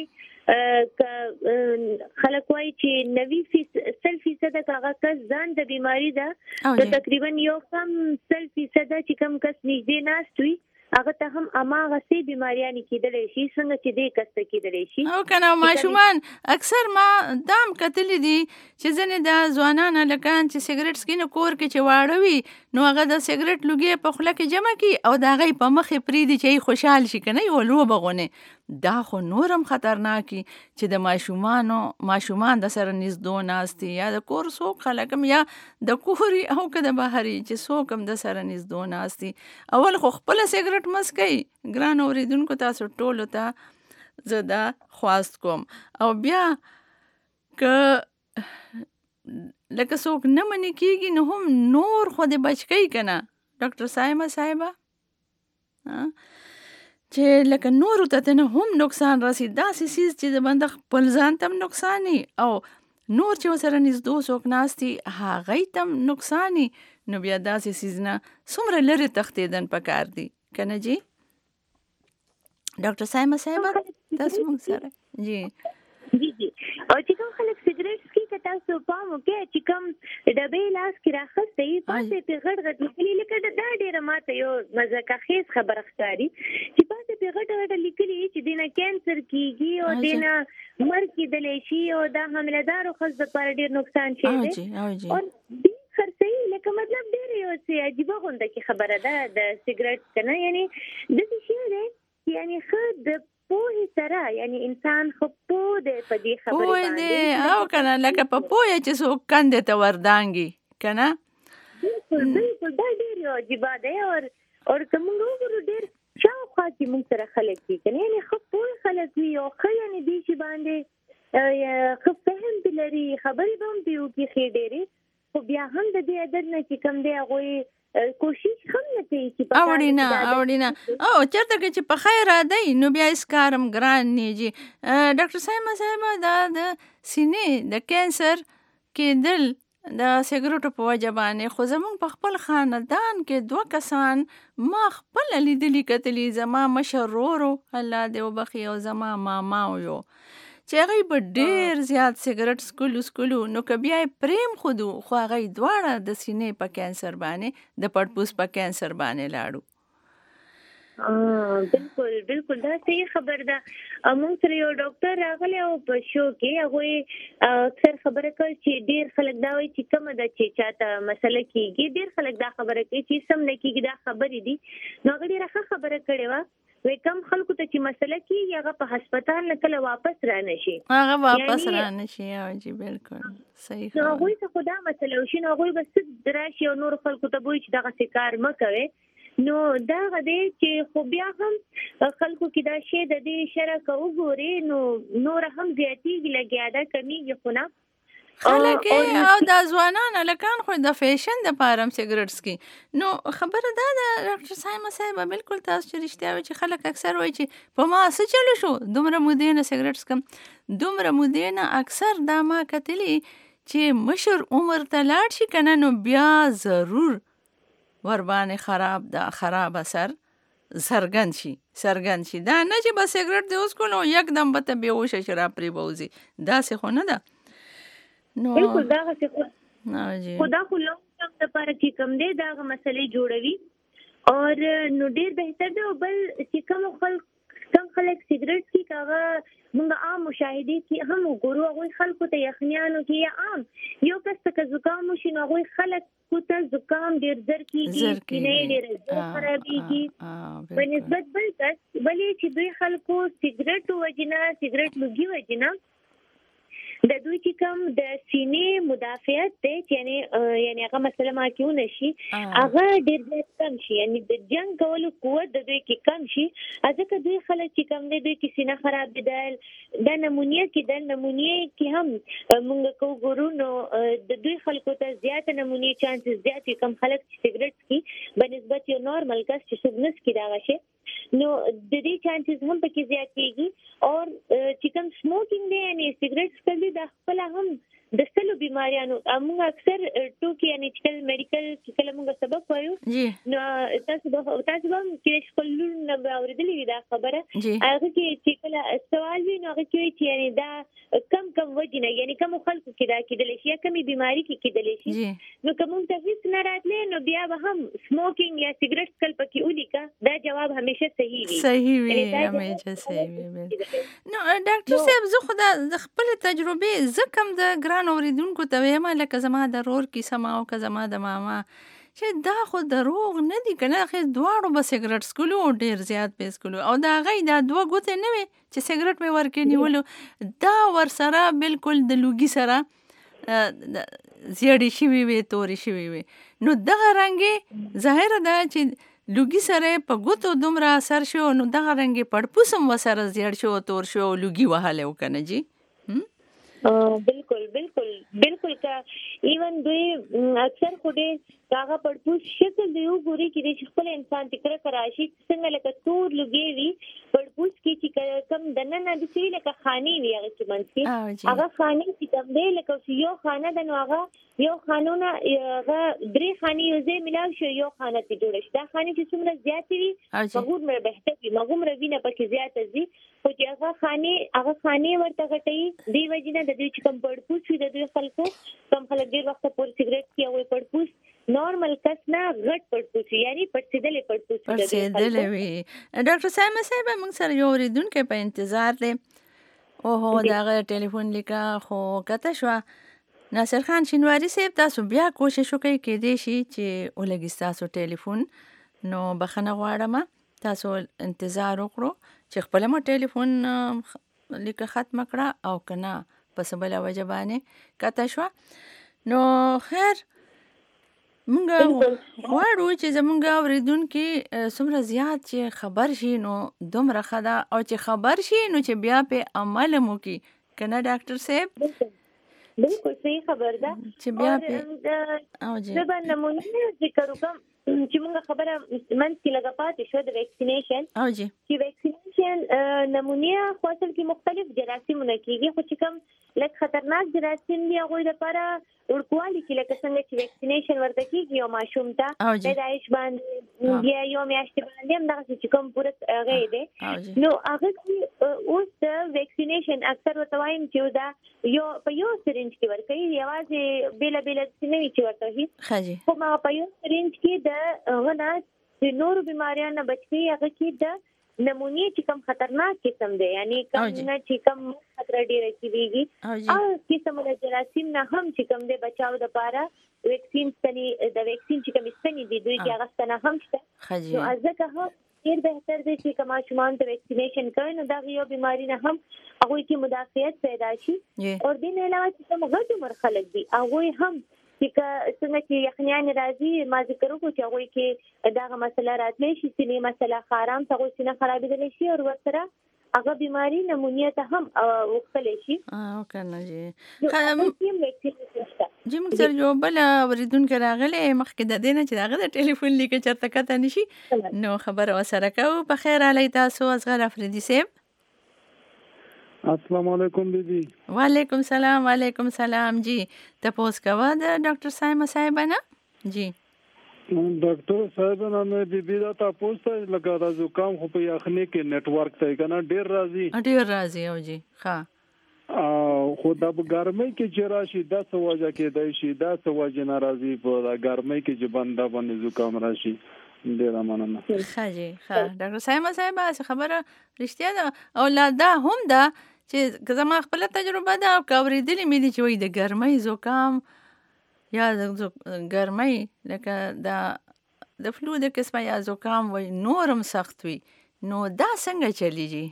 خلک وایي چې 90% هغه کس ځان د بیماری ده، تقریبا یو کم 100% چې کم کس نږدې ناست وي هغه ته هم هماغسې بیماریانې کېدلی شي څنګه چې دې کس ته کېدلی شي. او که نه ماشومان اکثر ما دام کتلی دي چې ځینې د ځوانان هلکان چې سیګریټ څکي نو کور کې چې واړه وي نو هغه د سیګریټ لوګي په خوله کې جمع کړي او د هغې په مخ یې پرېږدي چې خوشحال شي که نه، یوه لوبه غونې. دا خو نور هم خطرناکي چې د ماشومان د سره نږدې ناستي یا د کور څوک خلک هم یا د کوري او که د بهري چې څوک هم د سره نږدې ناستي. اول خو خپله سیګریټ مه څکئ. ګران اورېدونکو تاسو ټولو ته زه دا خواست کوم. او بیا که لکه څوک نه منې کېږي نو هم نور خو دې بچ کوي که نه ډاکټر صاحبه چې لکه نورو ته نه هم نقصان رسي. داسې څیز چې د بنده خپل ځان ته هم نقصاني او نور چې ورسره نږدې څوک ناستي هغوی ته هم نقصاني. نو بیا داسې څیز نه څومره لرې تښتېدن پکار دي که نه جي؟ ډاکټر صاحبه تاسو موږ سره جي او چې کوم خلک سیګریټ څکي که تاسو پام وکړئ چې کوم ډبې لاس کې راخسته وي پاسې پرې غټ لیکلي لکه دا ډېره ماته یو مزاکه خیز خبره ښکاري چې پاسې پرې غټه لیکلي چې دې نه کینسر کېږي او دې نه مرګ کېدلی شي او دا حاملهدارو ښځو دپاره ډېر نقصان شی دی. او دې خرڅوي لکه مطلب ډېر یو څه عجیبه غونده کې خبره ده د سیګریټ که نه. یعنې داسې شی دی یعنې ښه د پوهې سره یعنی انسان خو پوه دی په دې خبرې باندې او که نه لکه په پوهه چې څوک کندې ته وردانګي که نه. بالکل دا ډېر یو عجیبه دی. او که موږ وګورو ډېر شاوخوا کې موږ سره خلک دي که نه یعنې ښه پوه خلک وي او ښه یعنې دې شي باندې ښه فهم دې لري خبرې به هم دې وکړي ښې ډېرې خو بیا هم د دې عدد نه چې کوم دی هغوی کوشش هم نه کوي چې اورینه او چېرته کې چې په خیر راځي نو بیا هېڅ کار هم ګران نه جي. ډاکټر صاحبه دا د سینې د کینسر کېدل د سیګریټو په وجه باندې خو زموږ په خپل خاندان کې 2 کسان ما خپله لیدلي کتلي. زما مشر ورور الله دې وبخي او زما ماما یو چې هغوی به ډېر زیات سیګریټ څکلو نو که بیا یې پرېم خودو خو هغوی دواړه د سینې په کینسر باندې د پټپوس په کینسر باندې لاړو. بالکل دا صحیح خبر ده. موږ سره یو ډاکټر راغلی او په شو کې هغوی اکثر خبره کوي چې ډېر خلک دا وایي چې کومه ده چې چاته مسله کېږي. ډېر خلک دا خبره کوي چې سم نه کېږي دا خبرې دي. نو هغه ډېره ښه خبره کړې وه وی کم خلکو ته چې مسله کېږي هغه په هسپتال نه کله واپس رانشي جی بالکل صحیح. نو هغوی ته خو دا مسله وشي نو هغوی به څه راشي او نورو خلکو ته به وایي چې دغسې کار مه کوئ. نو دا غدي چې خو بیا هم خلکو کې دا شی د دې شرک وګوري نو نور هم زیاتیږي لګیا دا کمیږي خو نه خلک او د ځوانان لکان خو د فیشن د پاره سیګریټس کې نو خبره دا ده ډاکټر صاحب بالکل تاسو چې رښتیا وایي چې خلک اکثر وایي چې په ما څه چلو شو دومره مودې نه سیګریټس کم دومره مودې نه اکثر دا ما کتلی چې مشر عمر ته لاړ شي کنه نو بیا ضرور وربانې خراب اثر سرګند شي دا نه چې بس سیګریټ دی اوس کولو یکدم به ته بیهوشه شي را پرې بوزي داسې خو نه ده نو بالکل دا څه خدا خو لوم د لپاره چې کم دی دا مسلې جوړوي او نو ډیر بهتر دی بل چې کم خلک سیګریټ کی کاغه موږ عام مشاهده کې هم وګورو هغه خلکو ته یخنیانو کې یا عام یو کس ته زکام وشي نو هغه خلک ته زکام ډیر زر کیږي نه ډیر خرابېږي په نسبت بل کس بلې چې دوی خلکو سیګریټ لوګي وجنه د دوی چې کوم د سینې مدافعت دی یعنی هغه مثلا ما کې ونشي هغه ډېر کم شي یعنی د جنگ کولو قوت د دوی کې کم شي ځکه دوی خلک چې کوم دی دوی کې سینه خراب دي د نمونیا کې هم موږ کو ګورو نو د دوی خلکو ته زیات نمونیا چانسز زیات کم خلک سیګریټ کی بنسبت یو نورمال کس چې سګنس کی دا شي نو د دې چانسز هم پکې زیات کیږي او چې کوم سموکینګ دی یعنی سیګریټ کلی د خپل هم د سلو بیماریانو موږ اکثر ټوکی یعنی چې میډیکل چې کله موږ سبق وایو نو تاسو هم چې خپل نه اوریدلې وي دا خبره هغه کې چې کله سوال وي نو هغه کې چې یعنی دا کم وجنه یعنی کوم خلکو کې دا کېدل شي یا کومي بیماری کې کېدل شي نو کوم ته هیڅ نه راتلې نو بیا به هم سموکینګ یا سیګریټ کل پکې ولیکا دا جواب همیشه صحیح وي همیشه صحیح وي نو ډاکټر صاحب زه خدا خپل تجربه زکم د ګران اوریدونکو ته وایم لکه زما د رور کیسه ما او که زما د ماما چې دا خو دروغ نه دي کنه خو دواړو به سیګریټ سکولو او ډیر زیات پیس کولو او دا غي دا دوه ګوتې نه وي چې سیګریټ مې ورکې نیولو دا ور سره بالکل د لوګي سره زیړې شوي وي تورې شوي وي نو دغه رنګې ظاهر ده چې لوګي سره په ګوتو دومره اثر شو نو دغه رنګې پړپوسم وسره زیړ شو تور شو لوګي وهاله وکنه جی بالکل کا ایون دوی اکثر خوده کاغه پړپوس شکل دی وګوري چې خپل انسان تکره کراشي څنګه لکه تور لګي وي پړپوس کې چې کم دنه نه دي چې لکه خاني وي هغه چې منځ هغه خاني چې کم دی لکه یو خانه د نو هغه یو قانون هغه درې خاني یو ځای ملاو شو یو خانه ته جوړ شي دا خاني چې څومره زیات وي مغور مې بهتر وي مغور وینه پکې زیات زی خو چې هغه خاني ورته غټي دی وجنه د دې چې کم پړپوس وي د دوی خلکو کم خلک ډیر وخت پور سیګریټ کې او پړپوس نارمل کس نه غټ پړپوس یعنی پړسیدلې پړپوس وي ډاکټر صاحب موږ سره یو ریدونکو په انتظار دی اوه دا ټلیفون لیکا خو کته شو ناصر خان شینواری صاحب تاسو بیا کوشش وکړئ کې دې شي چې ولګي تاسو ټلیفون نو بخنه غواړم تاسو انتظار وکړو چې خپل مو ټلیفون لیکه ختم کړه او کنه پس بل وجبانه کته شو نو خیر مونږ غواړو چې زمونږ اوریدونکو څومره زیات چې خبر شي نو دومره خدا او چې خبر شي نو چې بیا په عمل مو کې کنه ډاکټر صاحب بالکل صحیح خبر ده چې بیا په او جی زبر نمونه ذکر وکم چې موږ خبره من کې لګا پاتې شو د ویکسینیشن او جی چې ویکسینیشن نمونه خو اصل کې مختلف جراثیمونه کېږي خو چې کوم لکه خطرناک جراثیم دی هغه لپاره ورکوالي کې لکه څنګه چې ویکسینیشن ورته کېږي یو ماشوم ته د دایښ باندې یا یو میاشت باندې هم دغه چې کوم پوره هغه دی نو هغه اوس د ویکسینیشن اکثر ورته وایم چې دا یو په یو سرنج کې ورکوي یوازې بیل سینوي چې ورته هي خاجي خو ما په یو سرنج کې د غنا د نورو بیماریانو بچي هغه کې د نمونی چې کم خطرناک قسم دی یعنی کم نه چې کم خطر ډیر کیږي او قسم د جراثیم نه هم چې کم دی بچاو د لپاره ویکسین ستنی د ویکسین چې کم ستنی دی دوی کې هغه ستنه هم شته نو ځکه هم ډیر بهتر دی چې کوم شومان ته ویکسینیشن کوي نو دا یو بیماری نه هم هغه کې مدافعت پیدا شي او د نه علاوه چې کوم غټ عمر خلک دي هغه هم چې څنګه چې یخنیان راځي ما ذکر وکړو چې هغوی کې دغه مسله راتلی شي سینې مسله خارام ته هغوی سینه خرابېدلی شي او ورسره هغه بیماری نمونیا ته هم وختلی شي او کنه جی جی موږ سره یو بل اوریدونکی راغلی مخکې د دې نه چې د هغه د ټلیفون لیکه چېرته کته نه شي نو خبره ورسره کوو. په خیر حالی تاسو اصغر افریدي صاحب؟ السلام علیکم بیبي. وعلیکم سلام. وعلیکم سلام. جی تپوس کوه د ډاکټر صاحب صاحبه نه؟ جی ډاکټر صاحب نه مې بیبي دا تاسو ته لګا د زکام خو په یخني کې نت ورک ته کنه ډیر راځي او جی ها خو دا په ګرمۍ کې چې راشي دا څه وجه کېدای شي دا څه وجه ناراضي په ګرمۍ کې چې باندې زکام راشي ډیر مننه. ښه جی ښه ډاکټر صاحب څه خبره رښتیا ده او لا دا هم ده چې زما خپل تجربه ده او کاوریدلې مې دي چې وایي د ګرمۍ زکام یا د ګرمۍ لکه د فلو د قسمه یا زکام وایي نورم سخت وي نو دا څنګه چلیږي؟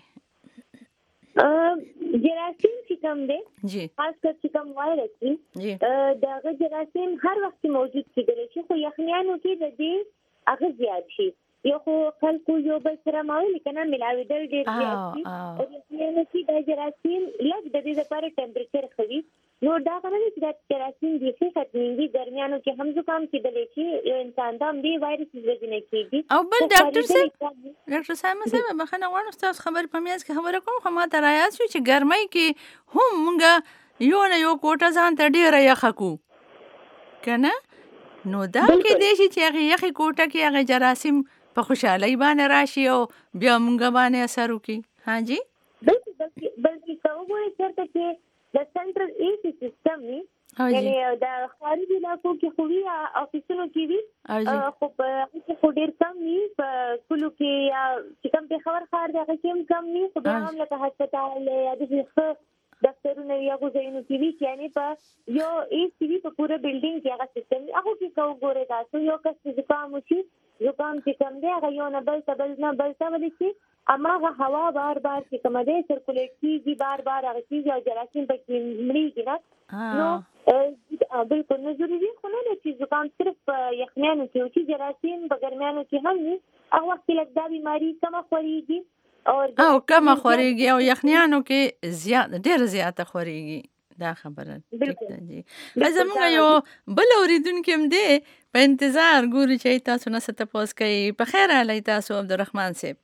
جراثیم چې کوم دی جی خاص کر چې کوم وایرس وي جی دغه جراثیم هر وخت موجود کېدلی شي خو یخنیانو کې د دې هغه زیات شي یو خو خلکو یو بل سره ماویل کنه ملاویدل ډېر زیات شي او یخنیانو کې د جراثیم لږ د دې لپاره ټمپریچر خوي نو دا غواړي چې د جراثیم د ښه ختمېږي ګرمیانو کې هم زکام کېدلی شي یو انسان ته هم دې وایرس وجنه کېږي. او بل ډاکټر صاحب بخښنه غواړم ستاسو خبرې په میاز کې خبره کوم خو ما ته رایاد شو چې ګرمۍ کې هم مونږ یو نه یو کوټه ځان ته ډېره یخه کو کنه نو دا کېدای شي چې هغه یخې کوټه کې هغه جراثیم په خوشحالۍ باندې راشي او بیا مونږ باندې اثر وکړي. ها جی بلکې که وګورئ چېرته چې د سنټرل ایسی سیستم وي یعنی د خارجي علاقو کې خو وي افیسونو کې وي خو په هغې کې خو ډېر کم وي په کلو کې یا چې کوم پېښور ښار دی هغه کې هم کم وي خو بیا هم لکه هسپتال یا داسې ښه دفترونه وي هغو ځایونو کې وي چې یعنې په یو ایسي وي په پوره بلډینګ کې هغه سیستم وي هغو کې که وګورئ تاسو یو کس چې زکام وشي زکام چې کوم دی هغه یو نه بل ته بل نه بل ته ولې شي هماغه هوا بار بار چې کومه دی سرکولیټ کېږي بار بار هغه کېږي او جراثیم پکې مړېږي نه نو بالکل نه ضروري خو نه ده چې زکام صرف په یخنیانو کې وشي جراثیم په ګرمیانو کې هم وي هغه وخت کې لږ دا بیماري کمه خورېږي او کمه خورېږي او یخنیانو کې ډېره زیاته خورېږي دا خبره ټیک ده جی. زموږ یو بل اورېدونکی هم دی په انتظار ګوري چې تاسو نه څه تپوس کوي. په خیر حالی تاسو عبدالرحمن صاحب؟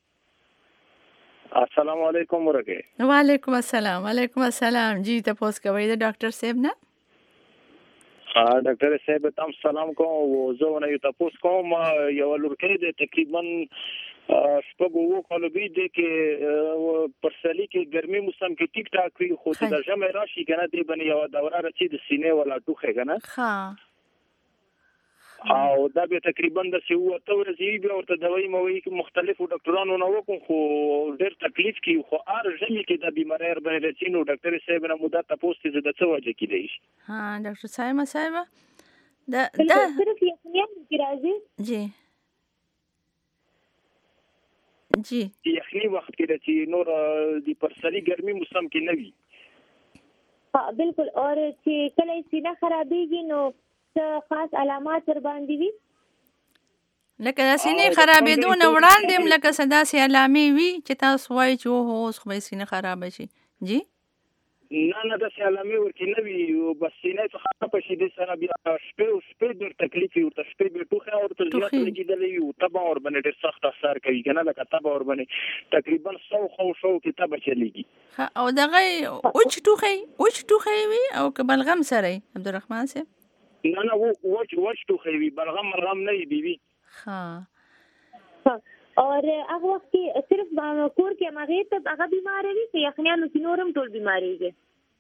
السلام علیکم ورکه. وعلیکم السلام. وعلیکم السلام. جی تپوس کوي د ډاکټر صاحب نه؟ ډاکټر صاحب تاسو سلام کوم او زه نه یو تپوس کوم یو لورکې د تقریبا شپږ کالو بي د کې پرسلی کې ګرمي موسم کې ټیک ټاک وي خو د ژمي راشي کنه دی باندې یو دوره رسید سینې ولا ټوخه کنه ها او دا به تقریبا د سی وته ورځي بیا ورته دوايي موي کې مختلفو ډاکټرانو نو وکم خو ډېر تکلیف کی خو ارجمي کې د بیماری باندې رسینو ډاکټر صاحب نه مدته تاسو ته د څه وجه کې دی. ها ډاکټر صاحب دا صرف یخنیان کې راځي جی جی یخنی وخت کې چې نور د پرسلی ګرمي موسم کې نه وي. ها بالکل اور چې کله سینه خرابېږي نو خاص علامات ور باندې وي لکه د سینې خرابېدو نه وړاندې هم لکه داسې علامې وي چې تاسو وایئ چې اوس خو به سینه خرابه شي. جی نه داسې علامې ورکې نه وي بس سینې څه خرابه شي د سره بیا شپې ډېر تکلیف وي ورته شپې بیا ټوخه ورته زیات لګېدلی وي او تبه ورباندې ډېر سخت اثر کوي که نه لکه تبه ورباندې تقریبا شو کې تبه چلېږي. او دغه اوچ ټوخی وي او که بلغم سره عبدالرحمن صاحب؟ نه وچ ټوخی وي بلغم مرغم نه وي بیبي. ها اور هغه وخت کې صرف کور کې هغه ته هغه بیمار وي چې یخنیانو کې نورم ټول بیماری وي؟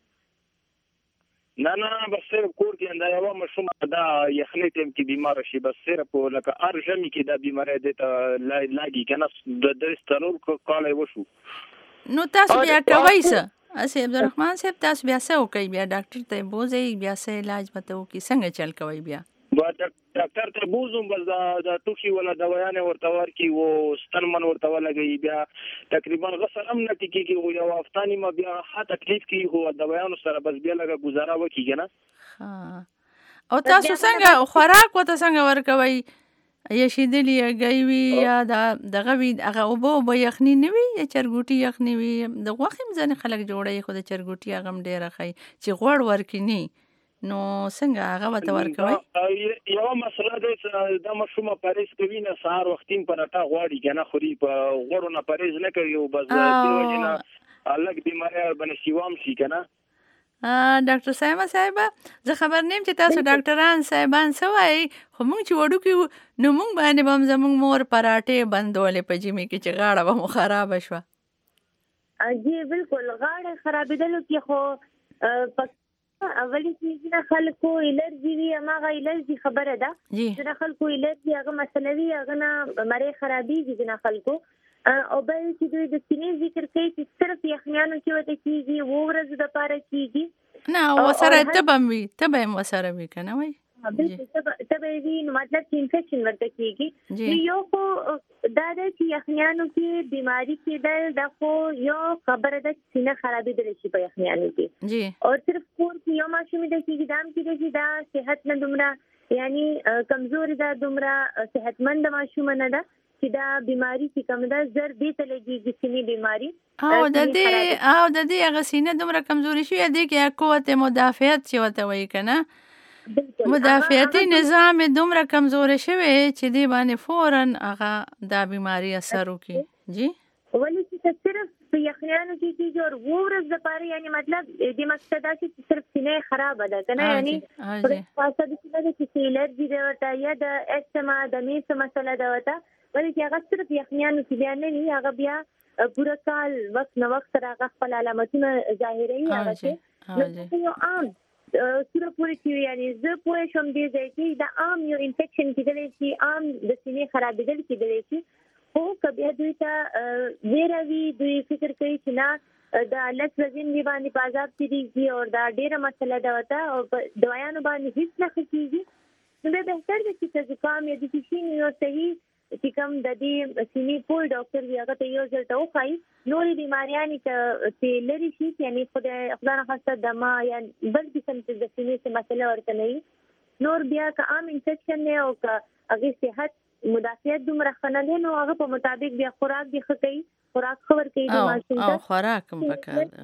نه بس صرف کور کې انده یو مشوم دا یخنی ټیم کې بیمار شي بس صرف لکه ارجمي کې دا بیماری د لاګي کنه د سترور کال وشو نو تاسو بیا کوي څه اسی عبدالرحمن صاحب تاسو بیا څه وکړئ بیا ډاکټر ته بوزئ بیا څه علاج مته وکړي څنګه چل کوي بیا ډاکټر ته بوزم بس دا ټوخي ولا دوايانه ورته ورکي وو ستنمن ورته ولګي بیا تقریبا غسر هم نه کیږي او یو هفتاني ما بیا ها تکلیف کی هو دوايانو سره بس بیا لګه گزاره وکي کنه. ها او تاسو څنګه خوراک وته څنګه ورکوي؟ یا شیدلی یا ګیوي یا دغه وي هغه اوبه یخني نه وي یا چرګوټي یخني وي؟ د غوښې هم ځینې خلک جوړوي خو د چرګوټي هغه هم ډېره ښایي چې غوړ ورکینی، نو څنګه هغه ورته ورکوي؟ یو مسله ده دا ماشومه پرهیز کوي نه، سهار وختین پراټه غواړي که نه خوري، په غوړو نه پرهیز نه کوي او بس د دې وجې نه الګ بیماری باندې سیوام شي که نه. ډاکټر صاحبه زه خبر نیم چې تاسو ډاکټران صاحبان څه وایي، خو موږ چې وړوکي وو نو موږ باندې به هم زموږ مور پراټې بندولې په ژمي کې چې غاړه به مو خرابه شوه. جی بالکل غاړه خرابېدلو کې خو اولی چې نه خلکو الرجی وي هماغه الرجی خبره ده چې نه خلکو الرجی هغه مسله وي هغه نه مری خرابېږي نه خلکو. او بل چې دوی د سینې ذکر کوي چې صرف یخنیانو کې وته کېږي و ورځو دپاره کېږي نه وسره تبه وي تبه هم ورسره وي که نه وایي تبه وي نو مطلب چې انفیکشن ورته کېږي. نو یو خو دا ده چې یخنیانو کې بیماري کېدل دا خو یو خبره ده چې سینه خرابېدلی شي په یخنیانو کې او صرف کور کې یو ماشومې ده کېږي دا هم کېدی چې دا صحت نه دومره یعنی کمزوري ده دومره صحتمند ماشومه نه ده چې دا بیماری چې کوم ده زر دې ته لګېږي سینې بیماری او د دې هغه سینه دومره کمزوري شي یا دې کې قوت مدافعت چې ورته وایي که نه مدافعتي نظام دومره کمزوري شوی چې دې باندې فوراً هغه دا بیماری اثر وکړي. جی ولې چې صرف په یخنیانو کې کېږي او ورځ دپاره یعنی مطلب دې مقصد دا چې صرف سینه خرابه ده که نه یعنی خاصه د سینه ده چې الرجي ده ورته یا د اسما د میس مسله ده ورته ولې چې هغه صرف یخنیانو کې بیا نه وي هغه بیا پوره کال وخت نه وخت سره هغه خپل علامتونه ظاهروي هغه چې یو عام سره پورې چې یعنی زه پوه شم دې ځای کې دا عام یو انفیکشن کېدلی شي عام د سینې خرابېدل کېدلی شي خو که بیا دوی ته ویره وي دوی فکر کوي چې نه دا لس ورځې مې باندې په عذاب تېرېږي او دا ډېره مسله ده ورته او په دوايانو باندې هېڅ نه ښه کېږي نو بیا بهتر ده چې که زکام یا داسې شي نو یو صحیح چې کوم د دې سینې پوه ډاکټر وي هغه ته یو ځل ته وښایي نورې بیماریانې چې لرې شي یعنې خدای نخواسته دمه یا بل قسم چې د سینې څه مسله ورته نه وي نور بیا که عام انفیکشن دی او که هغې صحت مدافعت دومره ښه نه دی نو هغه په مطابق بیا خوراک دې ښه کوي خوراک ښه ورکوي د ماشوم ته خوراک هم پکار ده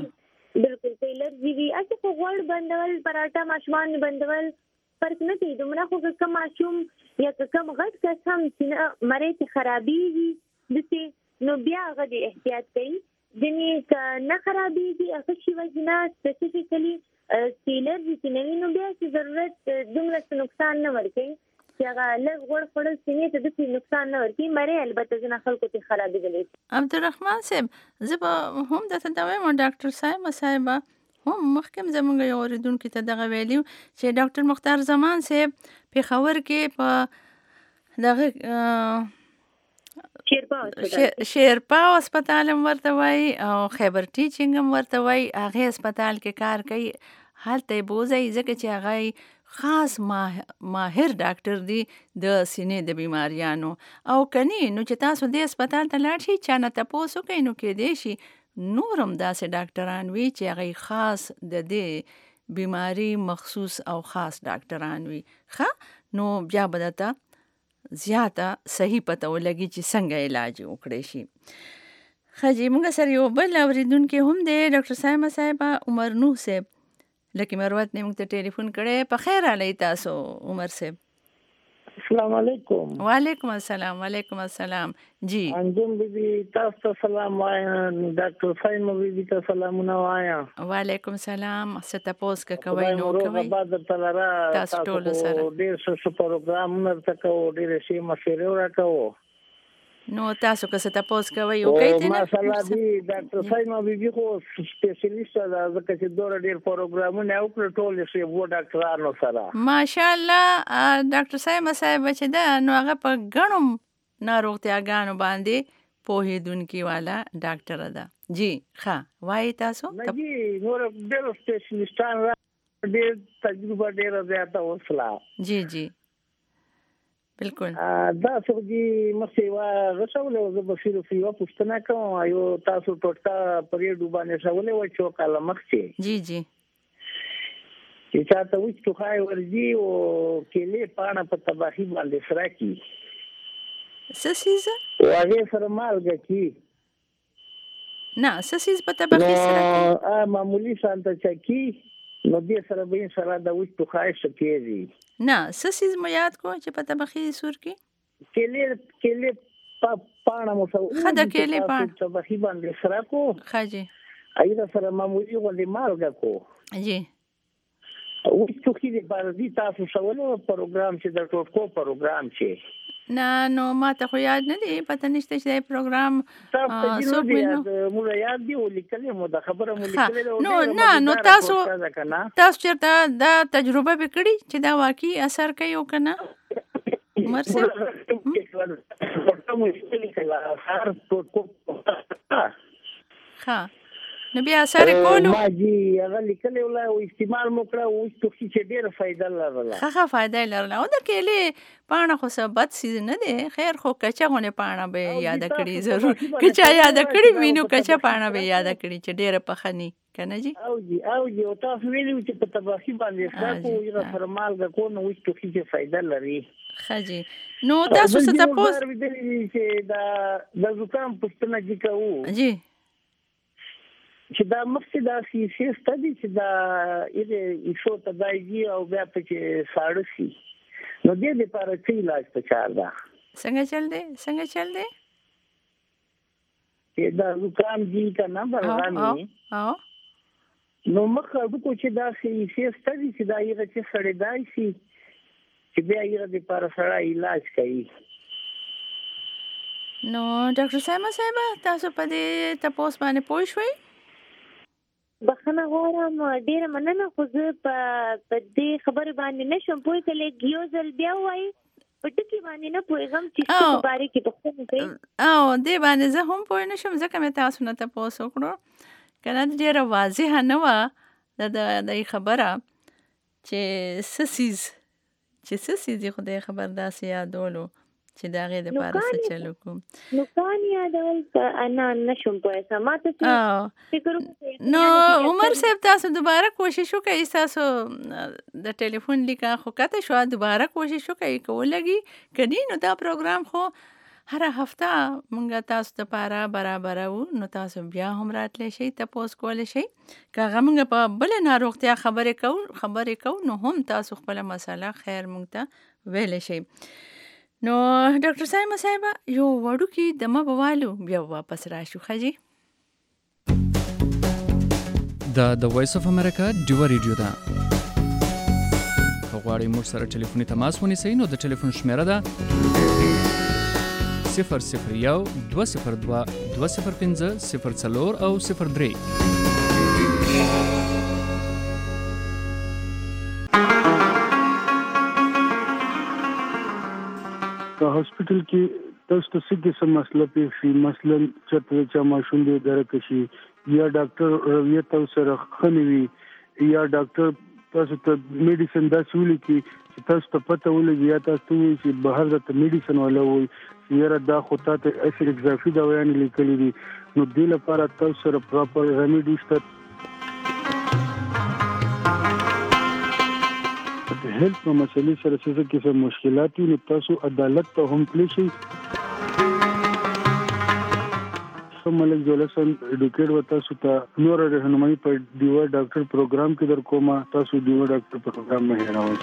بلکل که الرجي وي هسې خو غوړ بندول پراټه ماشومان بندول فرق نه کوي دومره خو که کم ماشوم یا که کم غټ کس هم چې مرۍ ته خرابېږي داسې نو بیا هغه دې احتیاط کوي ځینې که نه خرابېږي هغه شي وجې نه سپیسیفیکلي چې الرجي چې نه وي نو بیا چې ضرورت دومره څه نقصان نه ورکوي چې هغه لږ غوړ خوړل سینې ته داسې نقصان نه ورکوي مرۍ البته ځینې خلکو ته خرابېدلی شي. عبدالرحمن صاحب زه به هم درته دا وایم ډاکټر صاحبه هم مخکې زموږ یو اورېدونکي ته دغه ویلي چې ډاکټر مختار زمان صاحب پېښور کې په دغه شیرپا هسپتال هم ورته وایي او خیبر ټیچینګ هم ورته وایي هغې هسپتال کې کار کوي هلته یې بوځئ ځکه چې هغه خاص ماهر ډاکټر دی د سینې د بیماریانو او کني نو چې تاسو دې هسپتال ته لاړ شئ چا نه تپوس وکړئ نو کېدی شي نور هم داسې ډاکټران وي چې هغه خاص د دې بیماری مخصوص او خاص ډاکټران وي ښه نو بیا به درته زیاته صحیح پته ولګي چې څنګه علاج وکړی شي. ښه جي موږ سره یو بل اورېدونکی هم دی ډاکټر صاحبه عمر نوح صاحب لکه مروت نه موږ ته ټلیفون کړی په خیر راغلی تاسو عمر صاحب. السلام علیکم. وعلیکم السلام. وعلیکم السلام. جی انجم بیبي تاسو ته سلام وایم ډاکټر صاحب بیبي ته سلامونه وایم. وعلیکم السلام. څه تاسو کوي نو کوي تاسو ټول سره ډیر څه پروګرام مرته کوو ډیر شي مشورې ورکوو نو تاسو که څه تاسو کوي او کوي ته مثلا دی ډاکټر صاحب بیبي خو سپیشلیست ده ځکه چې ډیر پروګرامونه وکړ ټول شي وو ډاکټرانو سره ماشاءالله ډاکټر صاحب چې دا نو هغه په غنوم ناروغتیاګانو باندې پوهیدونکي والا ډاکټر ده. جی ښه وایي تاسو جی نور ډیر سپیشلیستان ډیر تجربه ډیر زیاته وسلا. جی جی بالکل دا سوجي مسیوا رسوله زه به صرف یو پوښتنه کوم یو تاسو ټوټه پرې ډوبانه شولې و چې کله مخ شي. جی جی چې چاته وچ ټوخای ورځي او کېلې پاڼه په تباخي باندې سره کی سسیز او هغه سره مالګه کی نه سسیز په تباخي سره کی معمولی سانته چکی نو دې سره به سره د وچ ټوخای شکېږي نه سسیز مو یاد کو چې په تباخي سور کی کېلې پاڼه مو سره خدا کېلې پاڼه تباخي باندې سره کو خاجي ایدا سره معمولی غوړي مالګه کو جی او څوکې د بارزي تاسو سوالو پروګرام چې د ټوټکو پروګرام چې نه نو ما ته خو یاد نه دی پته نشته چې دا پروګرام څوک مینو موږ یاد دی ولیکلې مو د خبره مو لیکلې نو تاسو چیرته دا تجربه وکړي چې دا واقعي اثر کوي او کنه مرسه ها نو بیا سره کولو ما جی هغه لیکلې ولا او استعمال وکړه او چې ډېر فائدہ لرله ښه فائدہ لرله او د کېلې پاڼه خو څه بد سیز نه دی خیر خو کچاغونه پاڼه به یاد کړی ضرور کچا یاد کړی وینو کچا پاڼه به یاد کړی چې ډېر پخنی کنه جی او جی تاسو ویلو چې په تباخي باندې تاسو یو فرمال د کو نو وښتو چې فائدہ لري خاجي نو تاسو څه تاسو چې د زکام پښتنه جی کوو جی چې دا مفسده سي ستدي چې دا ایشو ته دایږي او بیا په چې ساړه شي نو دې لپاره څه علاج پکار ده څنګه چل دی چې دا زکام جی کنه برغامي نو مخه د کو چې دا سي ستدي چې دا یې چې سړی دای شي چې بیا یې د لپاره سره علاج کوي نو ډاکټر صاحب تاسو په دې تاسو باندې پوه شئ بخنه غواړم ډیره مننه خو زه په دې خبره باندې نشم پوه کله یو ځل بیا وای په ټکی باندې نه پوهیږم چې څه باره کې پوښتنه کوي او دې باندې زه هم پوه نشم ځکه مې تاسو نه تاسو وکړو کنه ډیره واضح نه و د خبره چې سسیز خدای خبر داسې یادولو چې دا غي د پاره څه چلو کوم نو کان یادول انا نشم پوهه سماته فکر نو عمر صاحب تاسو دوباره کوشش وکړئ تاسو د ټلیفون لیکه خو کته شو دوباره کوشش وکړئ کولګي کدی نو دا پروګرام خو هر هفته مونږه تاسو ته لپاره برابرو نو تاسو بیا هم راتلی شئ تاسو کولای شئ کاغه مونږ په بل ناروغتیا خبرې کو نو هم تاسو خپل مسله خیر مونږ ته ویل شئ نو ډاکټر صاحب یو وړو کې دمه بوالو بیا واپس راشو خجی د وایس اف امریکا ډیو ریډیو دا غواړئ موږ سره ټلیفوني تماس ونیسئ نو د ټلیفون شمیره ده 001 202 205 04 او 03 هاسپټل کې تاسو ته څه قسم مسله پیښ شي مثلا چې ماشوم دې درک شي یا ډاکټر رویه تاسو سره خنوي یا ډاکټر تاسو ته میډیسن دا سولې کې چې تاسو ته پته ولګي یا تاسو چې بهر د میډیسن ولا وي یاره دا خو ته اثر اضافي دوايان لیکلي دي نو دې لپاره تاسو سره پراپر ریمیډي شته هیلث په مسلې سره څه کیسه مشکلات وي تاسو عدالت ته هم تللی شئ ملک جولسن ایډوکیټ و تاسو ته نور رهنمایي په ډیو ډاکټر پروګرام کې در کومه تاسو ډیو ډاکټر پروګرام نه هیروئ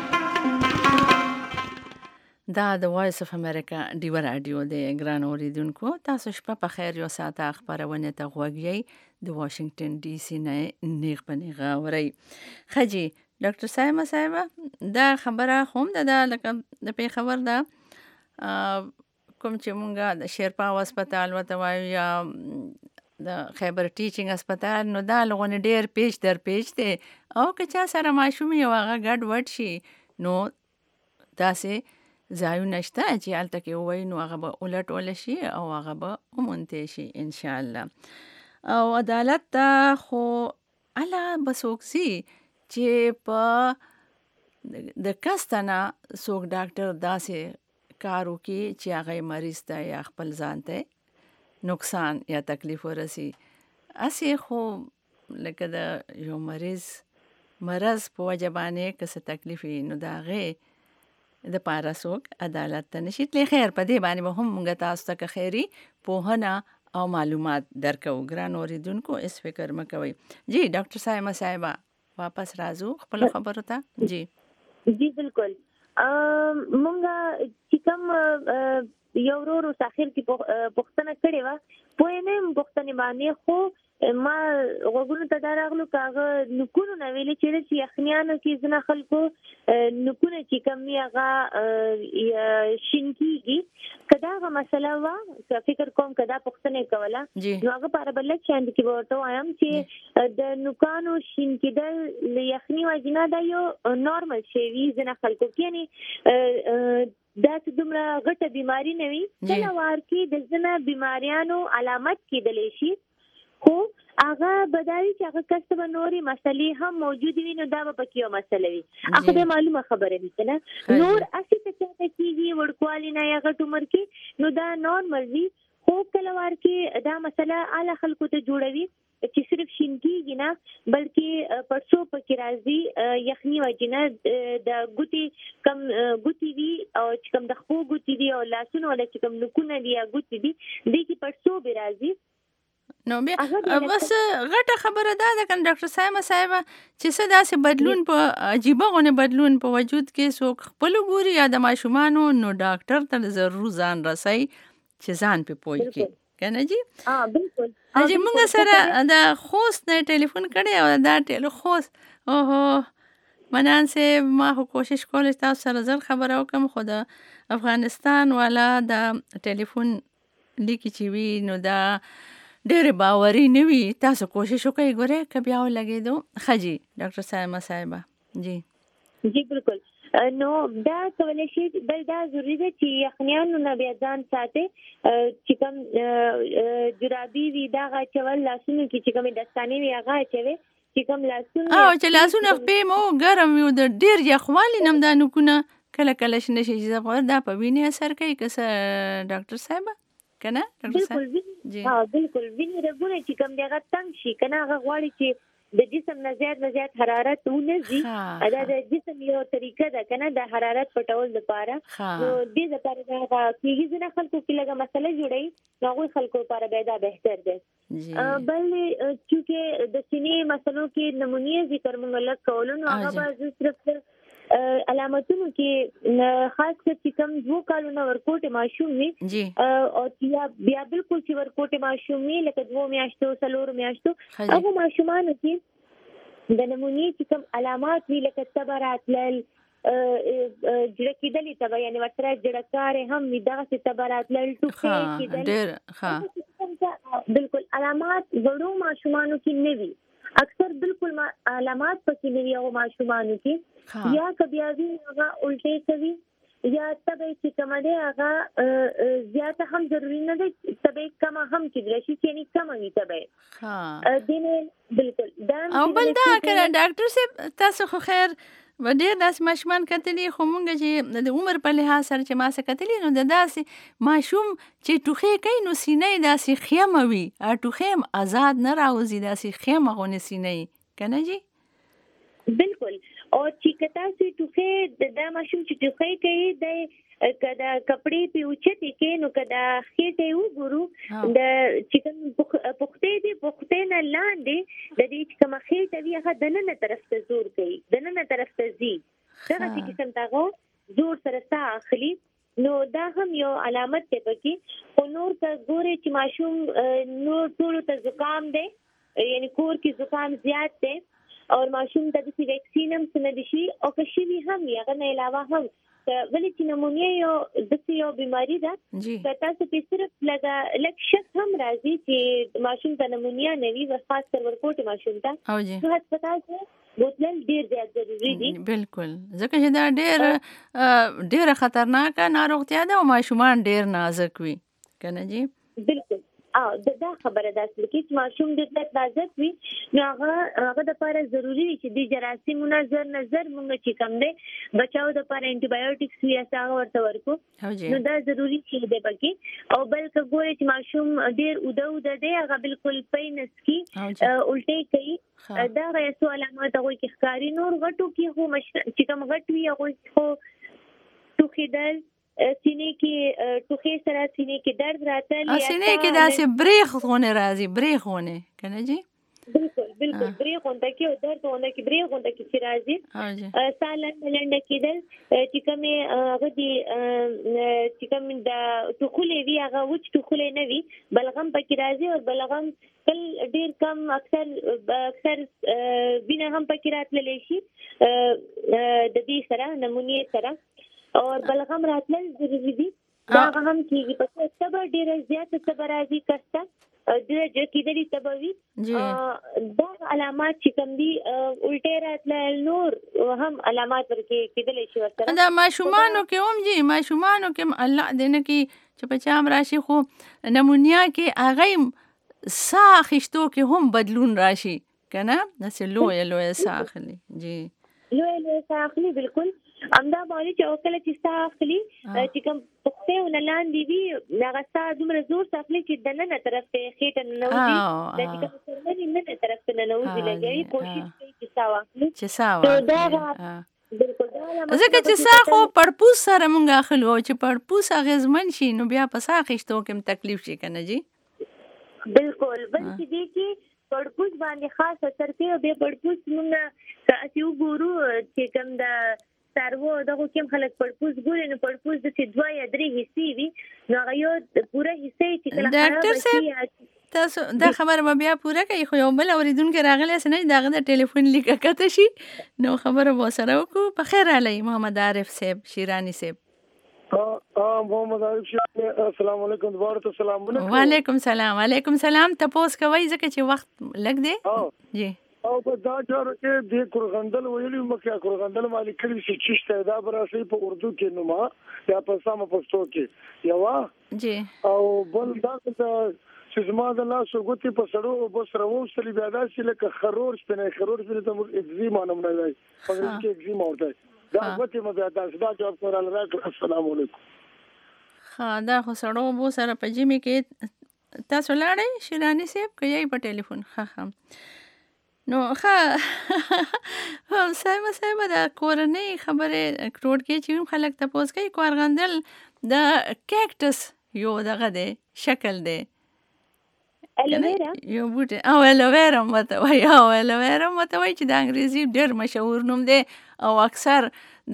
دا د وایس اف امریکا ډیو رادیو د ګران اوریدونکو تاسو شپه په خیر یو ساعت خبرونه ته غوږی د واشنگټن ډي سي نه نیغ پنیغه اوري خجی ډاکټر صاحب دا خبره هم د لکه د خبر دا کوم چې مونږه د شیرپا هسپتال وته وایو یا د خیبر ټیچینګ هسپتال نو دا لغونه ډیر پیش در پیش دی او که چا سره ماشوم یو هغه ګډ وډ شي نو داسې ځایو نشته چې هلته کې ووایي نو هغه به الټ ول شي او هغه به ومونتی شي انشاء الله او عدالت ته خو الله بسوکسي چې په د کستانه څوک ډاکټر داسې کارو کې چې هغه مریض ته یا خپل ځان ته نقصان یا تکلیف ورسي اسی خو لکه د یو مریض مرض په وجه باندې که څه تکلیف وي نو د هغې د پاره څوک عدالت ته نشي تللی. خیر په دې باندې به هم موږ تاسو ته که خیري پوهنه او معلومات درکو. ګران اوریدونکو اس فکر مه کوئ. جی ډاکټر صاحبه واپس راځو خپل خبرو ته. جی بالکل مونږه چې کوم یو ورو ساخر کې پښتنه کړې و په نه پښتنه باندې خو ما غوګونو ته دراغلو کاغه نکونو نه ویلې چې یخنیانو کې زنه خلکو نکونه چې کمی هغه شینکیږي کداغه مسله وا فکر کوم کدا پښتنه کوله نو هغه پر بل چاند کې ورته وایم چې د نکانو شینکیدل یخنی واجنه دا یو نورمال شی وی زنه خلکو کې دا چې دومره غټه بیماری نه وي کله وار کې د زنه بیماریانو علامت کېدلی شي خو هغه بدایي چې هغه کسب نوري مسلې هم موجود وي نو دا به پکې یو مسله وي هغه به معلومه خبره وي کنه نور اسی ته کېږي وړکوالي نه یا غټ عمر کې نو دا نورمال وي خو کله وار کې دا مسله اعلی خلکو ته جوړوي چې صرف شینکیږي نه بلکې پرسو پکې راځي یخنی وجنه د ګوتی کم ګوتی وی او چې کم د خو ګوتی دی او لاسونو ولا چې کم نکونه دی یا ګوتی دی د کی پرسو به راځي. نو بیا بس غټه خبره ده کنه ډاکټر صاحب چې څه داسې بدلون په عجیبه غونه بدلون په وجود کې څوک خپل ګوري یا د ماشومانو نو ډاکټر ته ضرور ځان رسي چې ځان په پوي کې کنه جی. بالکل اجي موږ سره د خوست نه ټلیفون کړي او دا خوست اوهو منان سه ما کوشش کول تاسو سره ځل خبره وکم خو د افغانستان والا د ټلیفون لیکي چې وی نو دا ډېر باوري نه وي تاسو کوشش وکړئ ګوره ک بیا ولګېدو خجی ډاکټر صاحبه جی بالکل نو دا کولای شي بل دا ضروری ده چې یخنیانو نه بیا ځان ساتي چې کوم جرابي وي دا غاچول لاسونو کې چې کوم دستانه وي هغه چوي چې کوم لاسونه چې لاسونه په مو ګرم وي د ډیر یخوالي نم دا نکونه کله کله شنه شي چې دا په وینې اثر کوي که ډاکټر صاحب کنه ډاکټر صاحب جی بالکل وینې رګونه چې کوم دغه تنګ شي کنه هغه غواړي چې د جسم نه زیات حرارت ونزي دا د جسم یو طریقه ده کنه د حرارت پټول لپاره نو دې لپاره دا کیږي نه خلکو کې لګه مسله جوړي نو خلکو لپاره به دا بهتر ده بل چې د سینې مسلو کې نمونې ذکر مونږ لږ کولو نو هغه به صرف علامتونو کې خاص چې کوم 2 کالونو ورکوټه ماشوم وي او بیا بالکل چې ورکوټه ماشوم وي لکه 2 میاشتو 3 میاشتو هغه ماشومان چې د نمونې چې کوم علامات وی لکه تبرات لل جړه کېدلې تبه یعنی ورته جړکار هم وي دغه تبرات لل ټوخه کېدل بالکل علامات وړو ماشومانو کې نه وي اکثر بالکل علامات پکې نه وي او ماشومانو کې یا کبیاوی هغه الټه کوي یا تبه چې کومه ده هغه زیاته هم ضروری نه ده تبه کم هم کېدل شي یعنی کم وي تبه دینه بالکل دا او بل دا کړه ډاکټر صاحب تاسو خو خیر ډېر داسې ماشومان کتلی خو مونږ چې د عمر په لحاظ سره چې ما څه کتلی نو د داسې ماشوم چې ټوخې کوي نو سینې داسې خیمه وي ټوخې هم آزاد نه راوځي داسې خیمه غونې سینې کنه جی بالکل او چې کتا سي ټوخې د ماشوم چې ټوخې کوي د کدا کپڑے په اوچته کې نو کدا خېټه وګورو د چکن پخته دي پخته نه لاندې د دې کوم خېټه وی هغه د نن طرف ته زور کوي د نن طرف ته زی دا چې څنګه زور سره سا اخلي نو دا هم یو علامت دی پکې او نور ته ګوري چې ماشوم نور ټول ته زکام دی یعنی کور کې زکام زیات دی او ماشوم ته د ویکسین هم څنګه دي شي او که شي هم هغه نه علاوه هم ولې چې نمونیا یو د یو بیماری ده چې تاسو په صرف لږ شک هم راځي چې ماشوم ته نمونیا نه وي خاص کر ورکوټ ماشوم ته نو هسپتال ته بوتل ډیر زیات ضروری دي بالکل ځکه چې دا ډیر خطرناک ناروغتیا ده او ماشومان ډیر نازک وي کنه جی بالکل دا خبره ده چې ماشوم د تازه وي نو هغه د لپاره ضروری دي چې د جراثیمونو نظر مونږ چې کوم دی بچاو د لپاره انټي بایوټکس یا هغه ورته ورکو نو دا ضروری شي دی پکې او بلکې ګوري چې ماشوم ډیر اوده دی هغه بالکل پینس کی الټي کوي دا غي سو علامات هغه کې ښکاری نور غټو کې هو چې کوم غټ وي هغه خو توخیدل سینې کې ټوخي سره سینې کې درد راتل یا سینې کې داسې بریخونه راځي بریخونه کنه جی بالکل بریخونه کې درد ونه کې بریخونه کې راځي سالن لنډ کېدل چې کومه هغه دي چې کوم د ټوخلې وی هغه وچ ټوخلې نه وی بلغم پکې راځي او بلغم کل ډیر کم اکثر بنا هم پکې راتللی شي د دې سره نمونې سره اور بلغم راتلل ضروری دي دا هم کیږي په صبر ډیر زیات صبر راځي کستا د کیدلی تبوي دا علامات چې کوم دي الټه راتلل نور هم علامات ورکې کیدلی شي ورته دا ماشومانو کې هم جی ماشومانو کې الله دې کې چې په چام راشي خو نمونیا کې هغه ساخشتو کې هم بدلون راشي کنه نسه لوی ساخلی جی لوی ساخلی بالکل امدا باندې چې اوکل چې ساخلی چې کوم پخته ونلاندې وی هغه ستا دومره زور ساخلی چې دنه طرف ته خېټه نه وځي د چې کوم سرمنې نه طرف ته نه وځي لګي کوشش کوي چې ساواخلی بالکل ځکه چې سا خو پړپوس سره مونږ اخلو چې پړپوس اغیزمن شي نو بیا په ساخشتو کې تکلیف شي کنه جی بالکل بل چې دی کې پړپوس باندې خاص اثر کوي او به پړپوس مونږ چې وګورو چې کوم د سارو دغه کوم خلک پړپوس ګوري نو پړپوس د څه دوه یا درې حصے وي نو هغه یو پوره حصے چې کله ډاکټر صاحب تاسو دا خبره بیا پوره کوي خو یو بل اوریدونکو راغلی اسنه دغه د ټلیفون لیکه کته شي نو خبره و سره وکړو په خیر علی محمد عارف صاحب شیرانی صاحب محمد عارف صاحب السلام علیکم دوباره سلام وعلیکم سلام تاسو کوي ځکه چې وخت لګ دی جی او په دا چار کې د کورغندل ویلي مکه کورغندل مالک کړي چې چشته دا براسي په اردو کې نوما یا په سم پښتو کې یوا جی او بل دا چې زما د لاس وګتی په سړو بس راوستل بیا دا چې لکه خرور سپنه ته اگزیما نوم نه دی په دې کې اگزیما ورته دا وته مې دا جواب کول راځي السلام علیکم دا خو سړو بو سره په جمی کې تاسو لاړې شیرانی صاحب کوي په ټلیفون نو صاحب دا کورنۍ خبره کروڑ کې چې خلک تاسو کوي کورغندل د کیکټس یو دغه دی شکل دی الویرا یو بوټه او الویرا متوي چې د انګریزي ډېر مشهور نوم دی او اکثر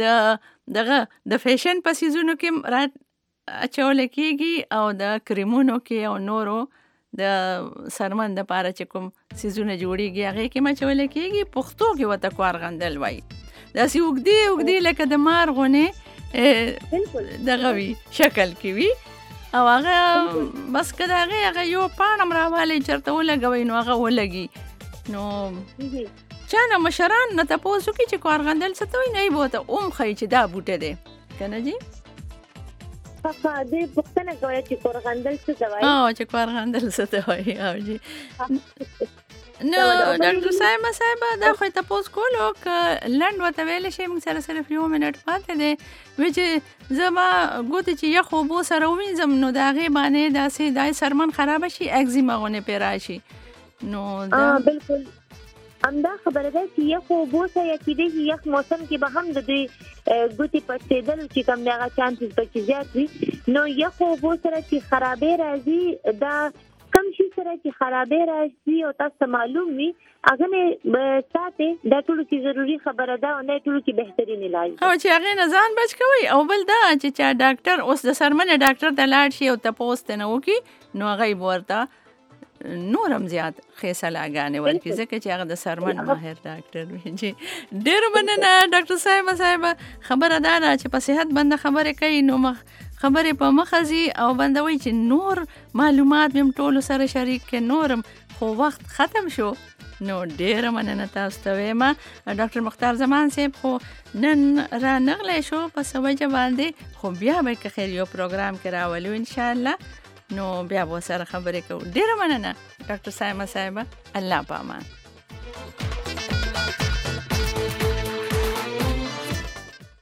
د فیشن په سیزونو کې اچول کېږي او د کریمونو کې او نورو د سرمن د پاره چې کوم سیزونه جوړیږي هغه کې مچول کېږي پښتو کې وته کورغندل وای دا سی وګدي لکه د مارغونه دغه وی شکل کې وی او هغه بس کدا هغه یو پانم راواله چرته ولګوي نو هغه ولګي نو چانه مشران نه تاسو کې چې کورغندل څه توي نه بوته خی چې دا بوټه دی کنه جی پاپا دې پښتنه کوي چې کورغندل څه دوای چې کورغندل څه دوای او جی نو ډاکټر صاحب دا خو تاسو کولو ک لند وته ویل شي موږ سره صرف یو منټ پاتې دی چې زما ګوت چې یو خو بو سره وینځم نو دا غي باندې داسې دای سرمن خراب شي اگزیما غونه پیراشي نو دا بالکل امدا خبره ده چې یو خو بو سره کېږي یو موسم کې به هم د دې ګوتې پټېدل چې کوم دغه چانسز پکې زیات وي نو یو خو بو سره چې خرابې راځي دا کم شي سره چې خرابې راځي او تاسو معلوم وي هغه نه ساته دا ټول کې ضروری خبره ده او نه ټول کې بهترین علاج او چې هغه نه ځان بچ کوي او بل دا چې ډاکټر اوس د سرمنه ډاکټر ته لاړ شي او تاسو نه وکي نو هغه ورته نورم زیات خیسلاګانې ورکړي ځکه چې هغه د سرمن ماهر ډاکټر وي چې ډېر مننه ډاکټر صاحب خبره ده چې په صحت باندې خبره کوي نو خبرې په مخزي او بندوي چې نور معلومات هم ټول سره شریک کې نورم خو وخت ختم شو نو ډېر مننه تاسو ته وایم ډاکټر مختار زمان صاحب خو نن را نغلی شو په سوجه باندې خو بیا به که خیر یو پروګرام کې راولو ان شاء الله نو بیا به سره خبرې کوو. ډیره مننه ډاکټر سایمه صاحبه، الله پامان.